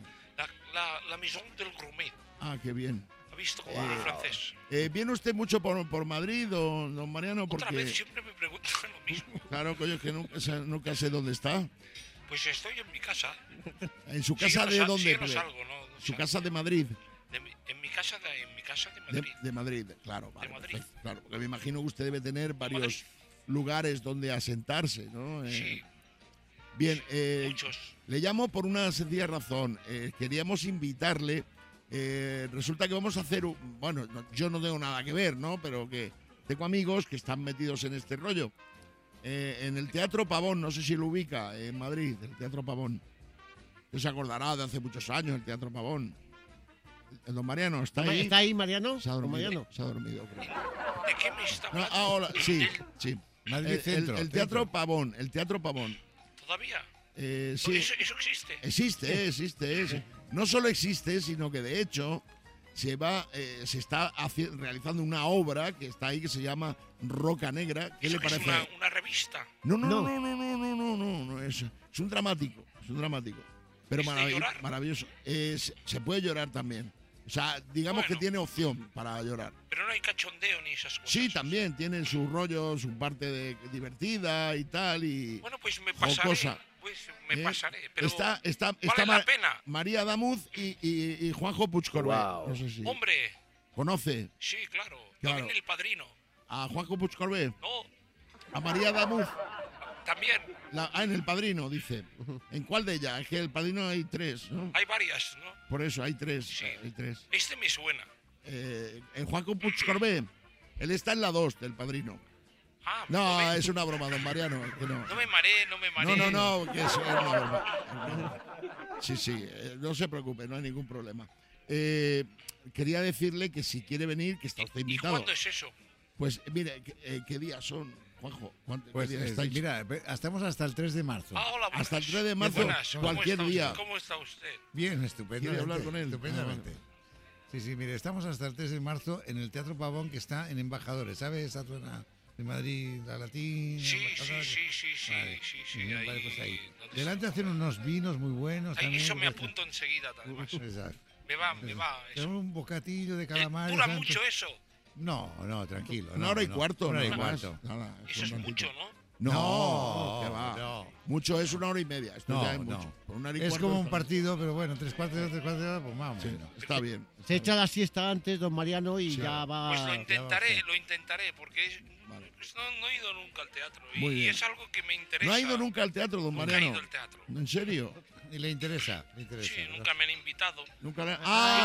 la Maison del Gourmet. Ah, qué bien. ¿Ha visto cómo hablo francés? ¿Viene usted mucho por Madrid, don Mariano? Porque, Otra vez siempre me preguntan lo mismo. claro, coño, es que nunca sé dónde está. Pues estoy en mi casa. ¿En su casa de Sí, dónde? no salgo, ¿no? ¿Su casa de Madrid? En mi casa de Madrid. De Madrid, claro. Vale, De Madrid. perfecto, claro, porque me imagino que usted debe tener varios lugares donde asentarse, ¿no? Sí. Bien, Muchos. le llamo por una sencilla razón. Queríamos invitarle. Resulta que vamos a hacer, bueno, yo no tengo nada que ver, ¿no? Pero que tengo amigos que están metidos en este rollo. En el Teatro Pavón, no sé si lo ubica, en Madrid, el Teatro Pavón. Usted se acordará de hace muchos años el Teatro Pavón. El don Mariano, ¿está ahí? ¿Está ahí, Mariano? Se ha dormido, Mariano. se ha dormido, creo. ¿De qué me está No, hablando? ahora, sí. Madrid Centro. El Teatro Pavón, el Teatro Pavón. ¿Todavía? Sí. ¿Eso existe? Existe. No solo existe, sino que de hecho se está realizando una obra que está ahí que se llama Roca Negra. ¿Qué le ¿Eso parece? es una revista? No, es un dramático. Pero ¿Es de llorar? maravilloso. Se puede llorar también. O sea, digamos que tiene opción para llorar. Pero no hay cachondeo ni esas cosas. Sí, también tiene su rollo, su parte divertida y tal. Y Bueno, pues me pasaré. jocosa. Pero Está vale la pena. María Damuz y Juanjo Puigcorbé. Wow. No sé si Hombre, conoce sí, claro. Claro. También el padrino. a Juanjo Puigcorbé, No, a María Damuz. también. En el padrino, dice. ¿En cuál de ellas? Es que el padrino hay tres, ¿no? Hay varias, ¿no? Por eso hay tres. Sí. Hay tres. Este me suena. En Juanjo Puigcorbé, él está en la 2 del padrino. Ah, No, ¿lo ves? es una broma, don Mariano. Que no. No me mareé. No, que es una broma. Sí, no se preocupe, no hay ningún problema. Quería decirle que si quiere venir, que está usted ¿Y invitado. cuándo es eso? Pues mire, ¿qué días son, Juanjo? ¿Qué Pues días estáis? mira, estamos hasta el 3 de marzo. Ah, hola, buenas. Hasta el 3 de marzo, Buenas. cualquier ¿Cómo está día. usted? ¿Cómo está usted? Bien, estupendamente. ¿Quiere hablar con él? Estupendamente. Sí, mire, estamos hasta el 3 de marzo en el Teatro Pavón, que está en Embajadores. ¿Sabes esa zona de Madrid, la Latina? Sí. Vale, pues ahí. ¿Dónde Delante hacen unos vinos muy buenos está? Ay, también. eso me apunto enseguida, además. Exacto. Me va. Con un bocatillo de calamar. ¿Dura mucho eso? No, tranquilo. Una hora y cuarto. Una hora y nada más. cuarto. Nada, Eso es un mucho, ratito. ¿no? No, que va. no. Mucho es una hora y media. Esto No, ya es no. mucho. Por una hora y Es cuarto como un está- partido, pero bueno, 3/4 de hora, pues vamos. Sí, está bien. Se echa la siesta antes, don Mariano, y Sí. ya va. Pues lo intentaré, porque Vale. pues no he ido nunca al teatro. Muy Y bien. es algo que me interesa. ¿No ha ido nunca al teatro, don Nunca he Mariano? ido al teatro. ¿En serio? Y le interesa. Sí, nunca me han invitado. Nunca le...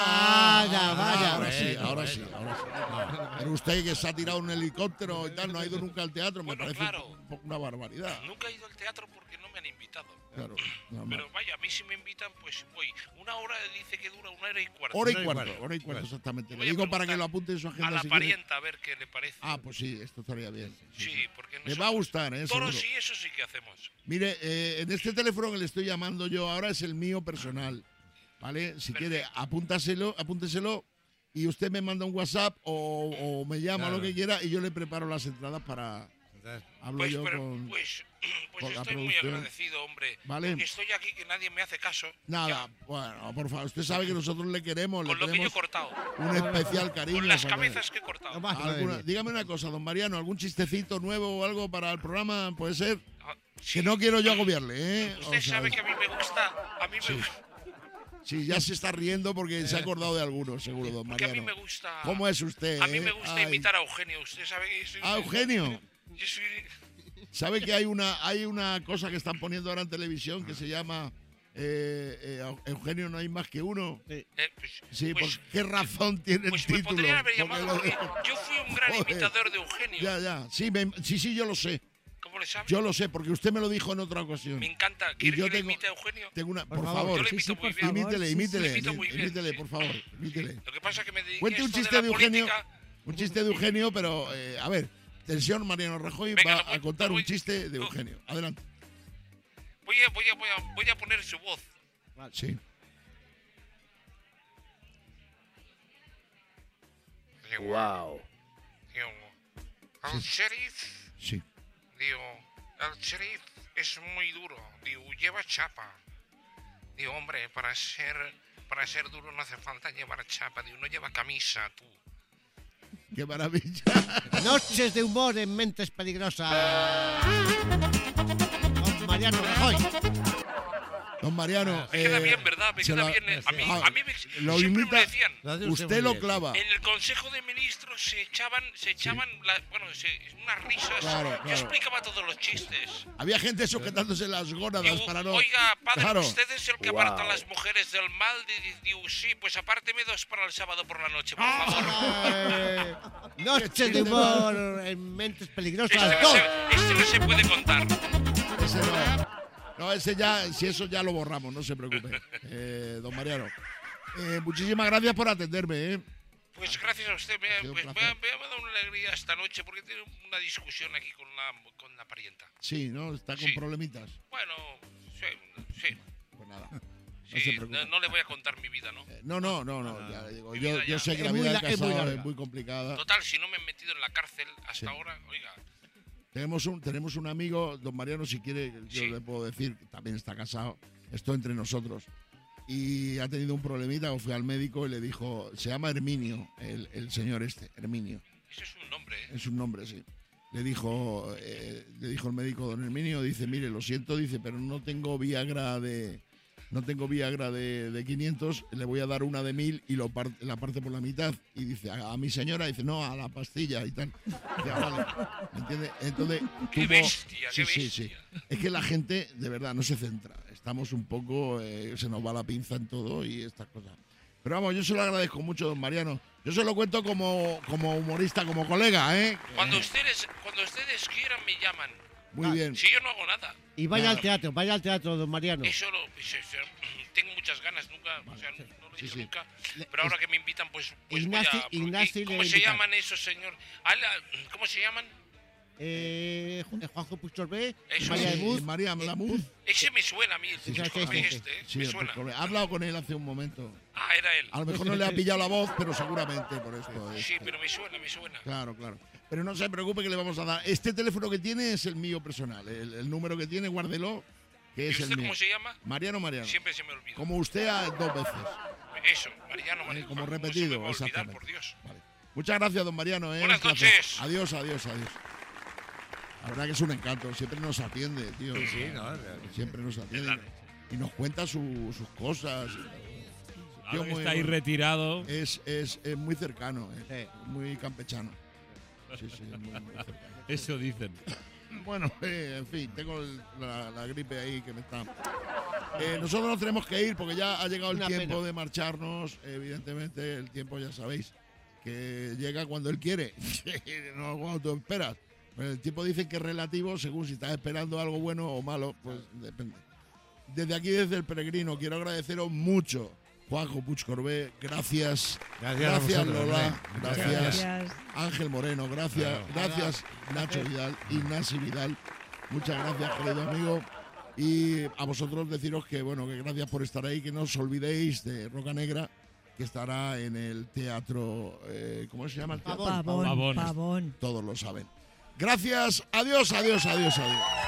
Vaya. Ahora sí, bueno, ahora sí. Pero usted que se ha tirado un helicóptero y tal, no ha ido nunca al teatro, me Bueno, parece claro. un poco una barbaridad. Nunca he ido al teatro porque no me han invitado. Claro, normal. Pero vaya, a mí si me invitan, pues voy. Una hora dice que dura una hora y cuarto. Hora y cuarto exactamente. Le Voy a digo para preguntar que lo apunte en su agenda. A la si quiere. parienta a ver qué le parece. Ah, pues sí, esto estaría bien. Sí, porque Le va a gustar, ¿eh? toros Seguro. y eso sí que hacemos. Mire, en este teléfono que le estoy llamando yo ahora es el mío personal, ¿vale? Si quiere, apúnteselo y usted me manda un WhatsApp o me llama Claro. lo que quiera y yo le preparo las entradas para... Hablo Pues, yo pero, con... pues con la estoy muy producción. agradecido, hombre. Vale. Porque estoy aquí que nadie me hace caso. Nada, bueno, por favor, usted sabe que nosotros le queremos, Con le lo que yo he tenemos cortado. un especial cariño. Con las para- cabezas que he cortado. Dígame una cosa, don Mariano, ¿algún chistecito nuevo o algo para el programa? ¿Puede ser? Ah, Que no quiero yo agobiarle, ¿eh? Usted O sea, sabe que a mí me gusta. A mí Sí. me gusta. Sí, ya se está riendo porque se ha acordado de algunos, seguro, don Porque a Mariano. mí me gusta. ¿Cómo es usted? A mí me gusta Ay. imitar a Eugenio. Usted sabe que yo soy. Ah, Eugenio. Yo soy. ¿Sabe que hay una cosa que están poniendo ahora en televisión que se llama Eugenio no hay más que uno? Pues, Sí, pues- ¿por qué razón tiene pues el me título? podrían haber Porque llamado lo porque dejo- yo fui un gran Joder. imitador de Eugenio. Ya. Sí, yo lo sé. ¿Cómo le sabe? Yo lo sé, porque usted me lo dijo en otra ocasión. Me encanta. Y ¿Quiere yo que le tengo- imite a Eugenio? Tengo una, por Yo favor, lo imito muy bien. imítele, Lo imito muy bien, imítele, sí. por favor, imítele. Lo que pasa es que me dediqué Cuente a un esto chiste de de la Eugenio, política. pero a ver, el señor Mariano Rajoy Venga, va a contar un chiste de Eugenio. Adelante. Voy a poner su voz. Sí. Wow. Digo, el sheriff, Sí. digo, el sheriff es muy duro. Digo, lleva chapa. Digo, hombre, para ser duro no hace falta llevar chapa. Digo, no lleva camisa, tú. Qué maravilla. Noches de humor en Mentes Peligrosas. Con Mariano Rajoy. Don Mariano. Me queda bien, ¿verdad? Me se queda la- bien. A mí lo siempre imita, me decían. usted lo clava. En el Consejo de Ministros se echaban unas risas. Claro. Yo explicaba todos los chistes. Había gente sujetándose las gónadas para no. Oiga, padre, Claro. usted es el que Wow. aparta a las mujeres del mal. Digo, sí, pues apárteme 2 para el sábado por la noche, por Ah. favor. Noches de humor en Mentes Peligrosas. Este no se puede contar. Ese no. No, ese ya, si eso ya lo borramos, no se preocupe. Don Mariano. Muchísimas gracias por atenderme, ¿eh? Pues gracias a usted. sido un Me ha placer. dado una alegría esta noche porque tengo una discusión aquí con la parienta. Sí, ¿no? Está con Sí. problemitas. Bueno, sí. Pues nada. No Sí, se preocupe. no le voy a contar mi vida, ¿no? No, ya le digo. Mi vida Yo ya. sé que la Es muy vida la- del es muy casado larga. es muy complicada. Total, si no me han metido en la cárcel hasta ahora, oiga. Tenemos un amigo, don Mariano, si quiere, yo le puedo decir, que también está casado, esto entre nosotros. Y ha tenido un problemita, o fue al médico y le dijo, se llama Herminio, el señor Herminio. Ese es un nombre, ¿eh? Es un nombre, sí. Le dijo el médico, don Herminio, dice, mire, lo siento, dice, pero no tengo Viagra de 500, le voy a dar una de 1000 y la parte por la mitad. Y dice, a mi señora, dice, no, a la pastilla y tal. Dice, "Ah, vale". ¿Me entiende? Entonces, Qué bestia, qué sí. Es que la gente, de verdad, no se centra. Estamos un poco, se nos va la pinza en todo y estas cosas. Pero vamos, yo se lo agradezco mucho, don Mariano. Yo se lo cuento como humorista, como colega, ¿eh? Cuando ustedes quieran, me llaman. Muy bien. Si yo no hago nada. Y vaya al teatro, don Mariano. Eso tengo muchas ganas, nunca, o sea, no lo he hecho nunca. Pero ahora que me invitan, pues Ignasi- voy a... Ignasi ¿Cómo le se invita. llaman esos, señor? ¿Cómo se llaman? Juanjo Puigdorbe, Eso María sí. de Muz. María Lamuz. Ese me suena a mí, el Sí, Puigdorbe este, sí, me suena. porque he hablado con él hace un momento. Ah, era él. A lo mejor no le ha pillado la voz, pero seguramente por esto. Sí, pero me suena. Claro. Pero no se preocupe que le vamos a dar. Este teléfono que tiene es el mío personal. El número que tiene, guárdelo. que ¿Y es usted el mío. cómo se llama? Mariano. Siempre se me olvida. Como usted 2 veces. Eso, Mariano. Como ¿Cómo repetido, se me va a olvidar, exactamente. por Dios? Vale. Muchas gracias, don Mariano. Buenas Un placer. noches. Adiós. La verdad que es un encanto. Siempre nos atiende, tío. Sí, no, Siempre nos atiende. Y nos cuenta sus cosas. Ahora que está ahí retirado. Es muy cercano, muy campechano. Sí, muy cercano. Eso dicen. Bueno, en fin, tengo la gripe ahí que me está... nosotros nos tenemos que ir porque ya ha llegado el tiempo de marcharnos. Evidentemente, el tiempo ya sabéis que llega cuando él quiere, no cuando tú esperas. Pero el tiempo dicen que es relativo según si estás esperando algo bueno o malo, pues depende. Desde aquí, desde El Peregrino, quiero agradeceros mucho. Juanjo Puig Corbé, gracias. Gracias Lola, gracias. Ángel Moreno, gracias. Gracias Nacho Vidal, Ignasi Vidal. Muchas gracias, querido amigo. Y a vosotros deciros que bueno, que gracias por estar ahí, que no os olvidéis de Roca Negra, que estará en el teatro, ¿cómo se llama el teatro? Pavón. Todos lo saben. Gracias, adiós.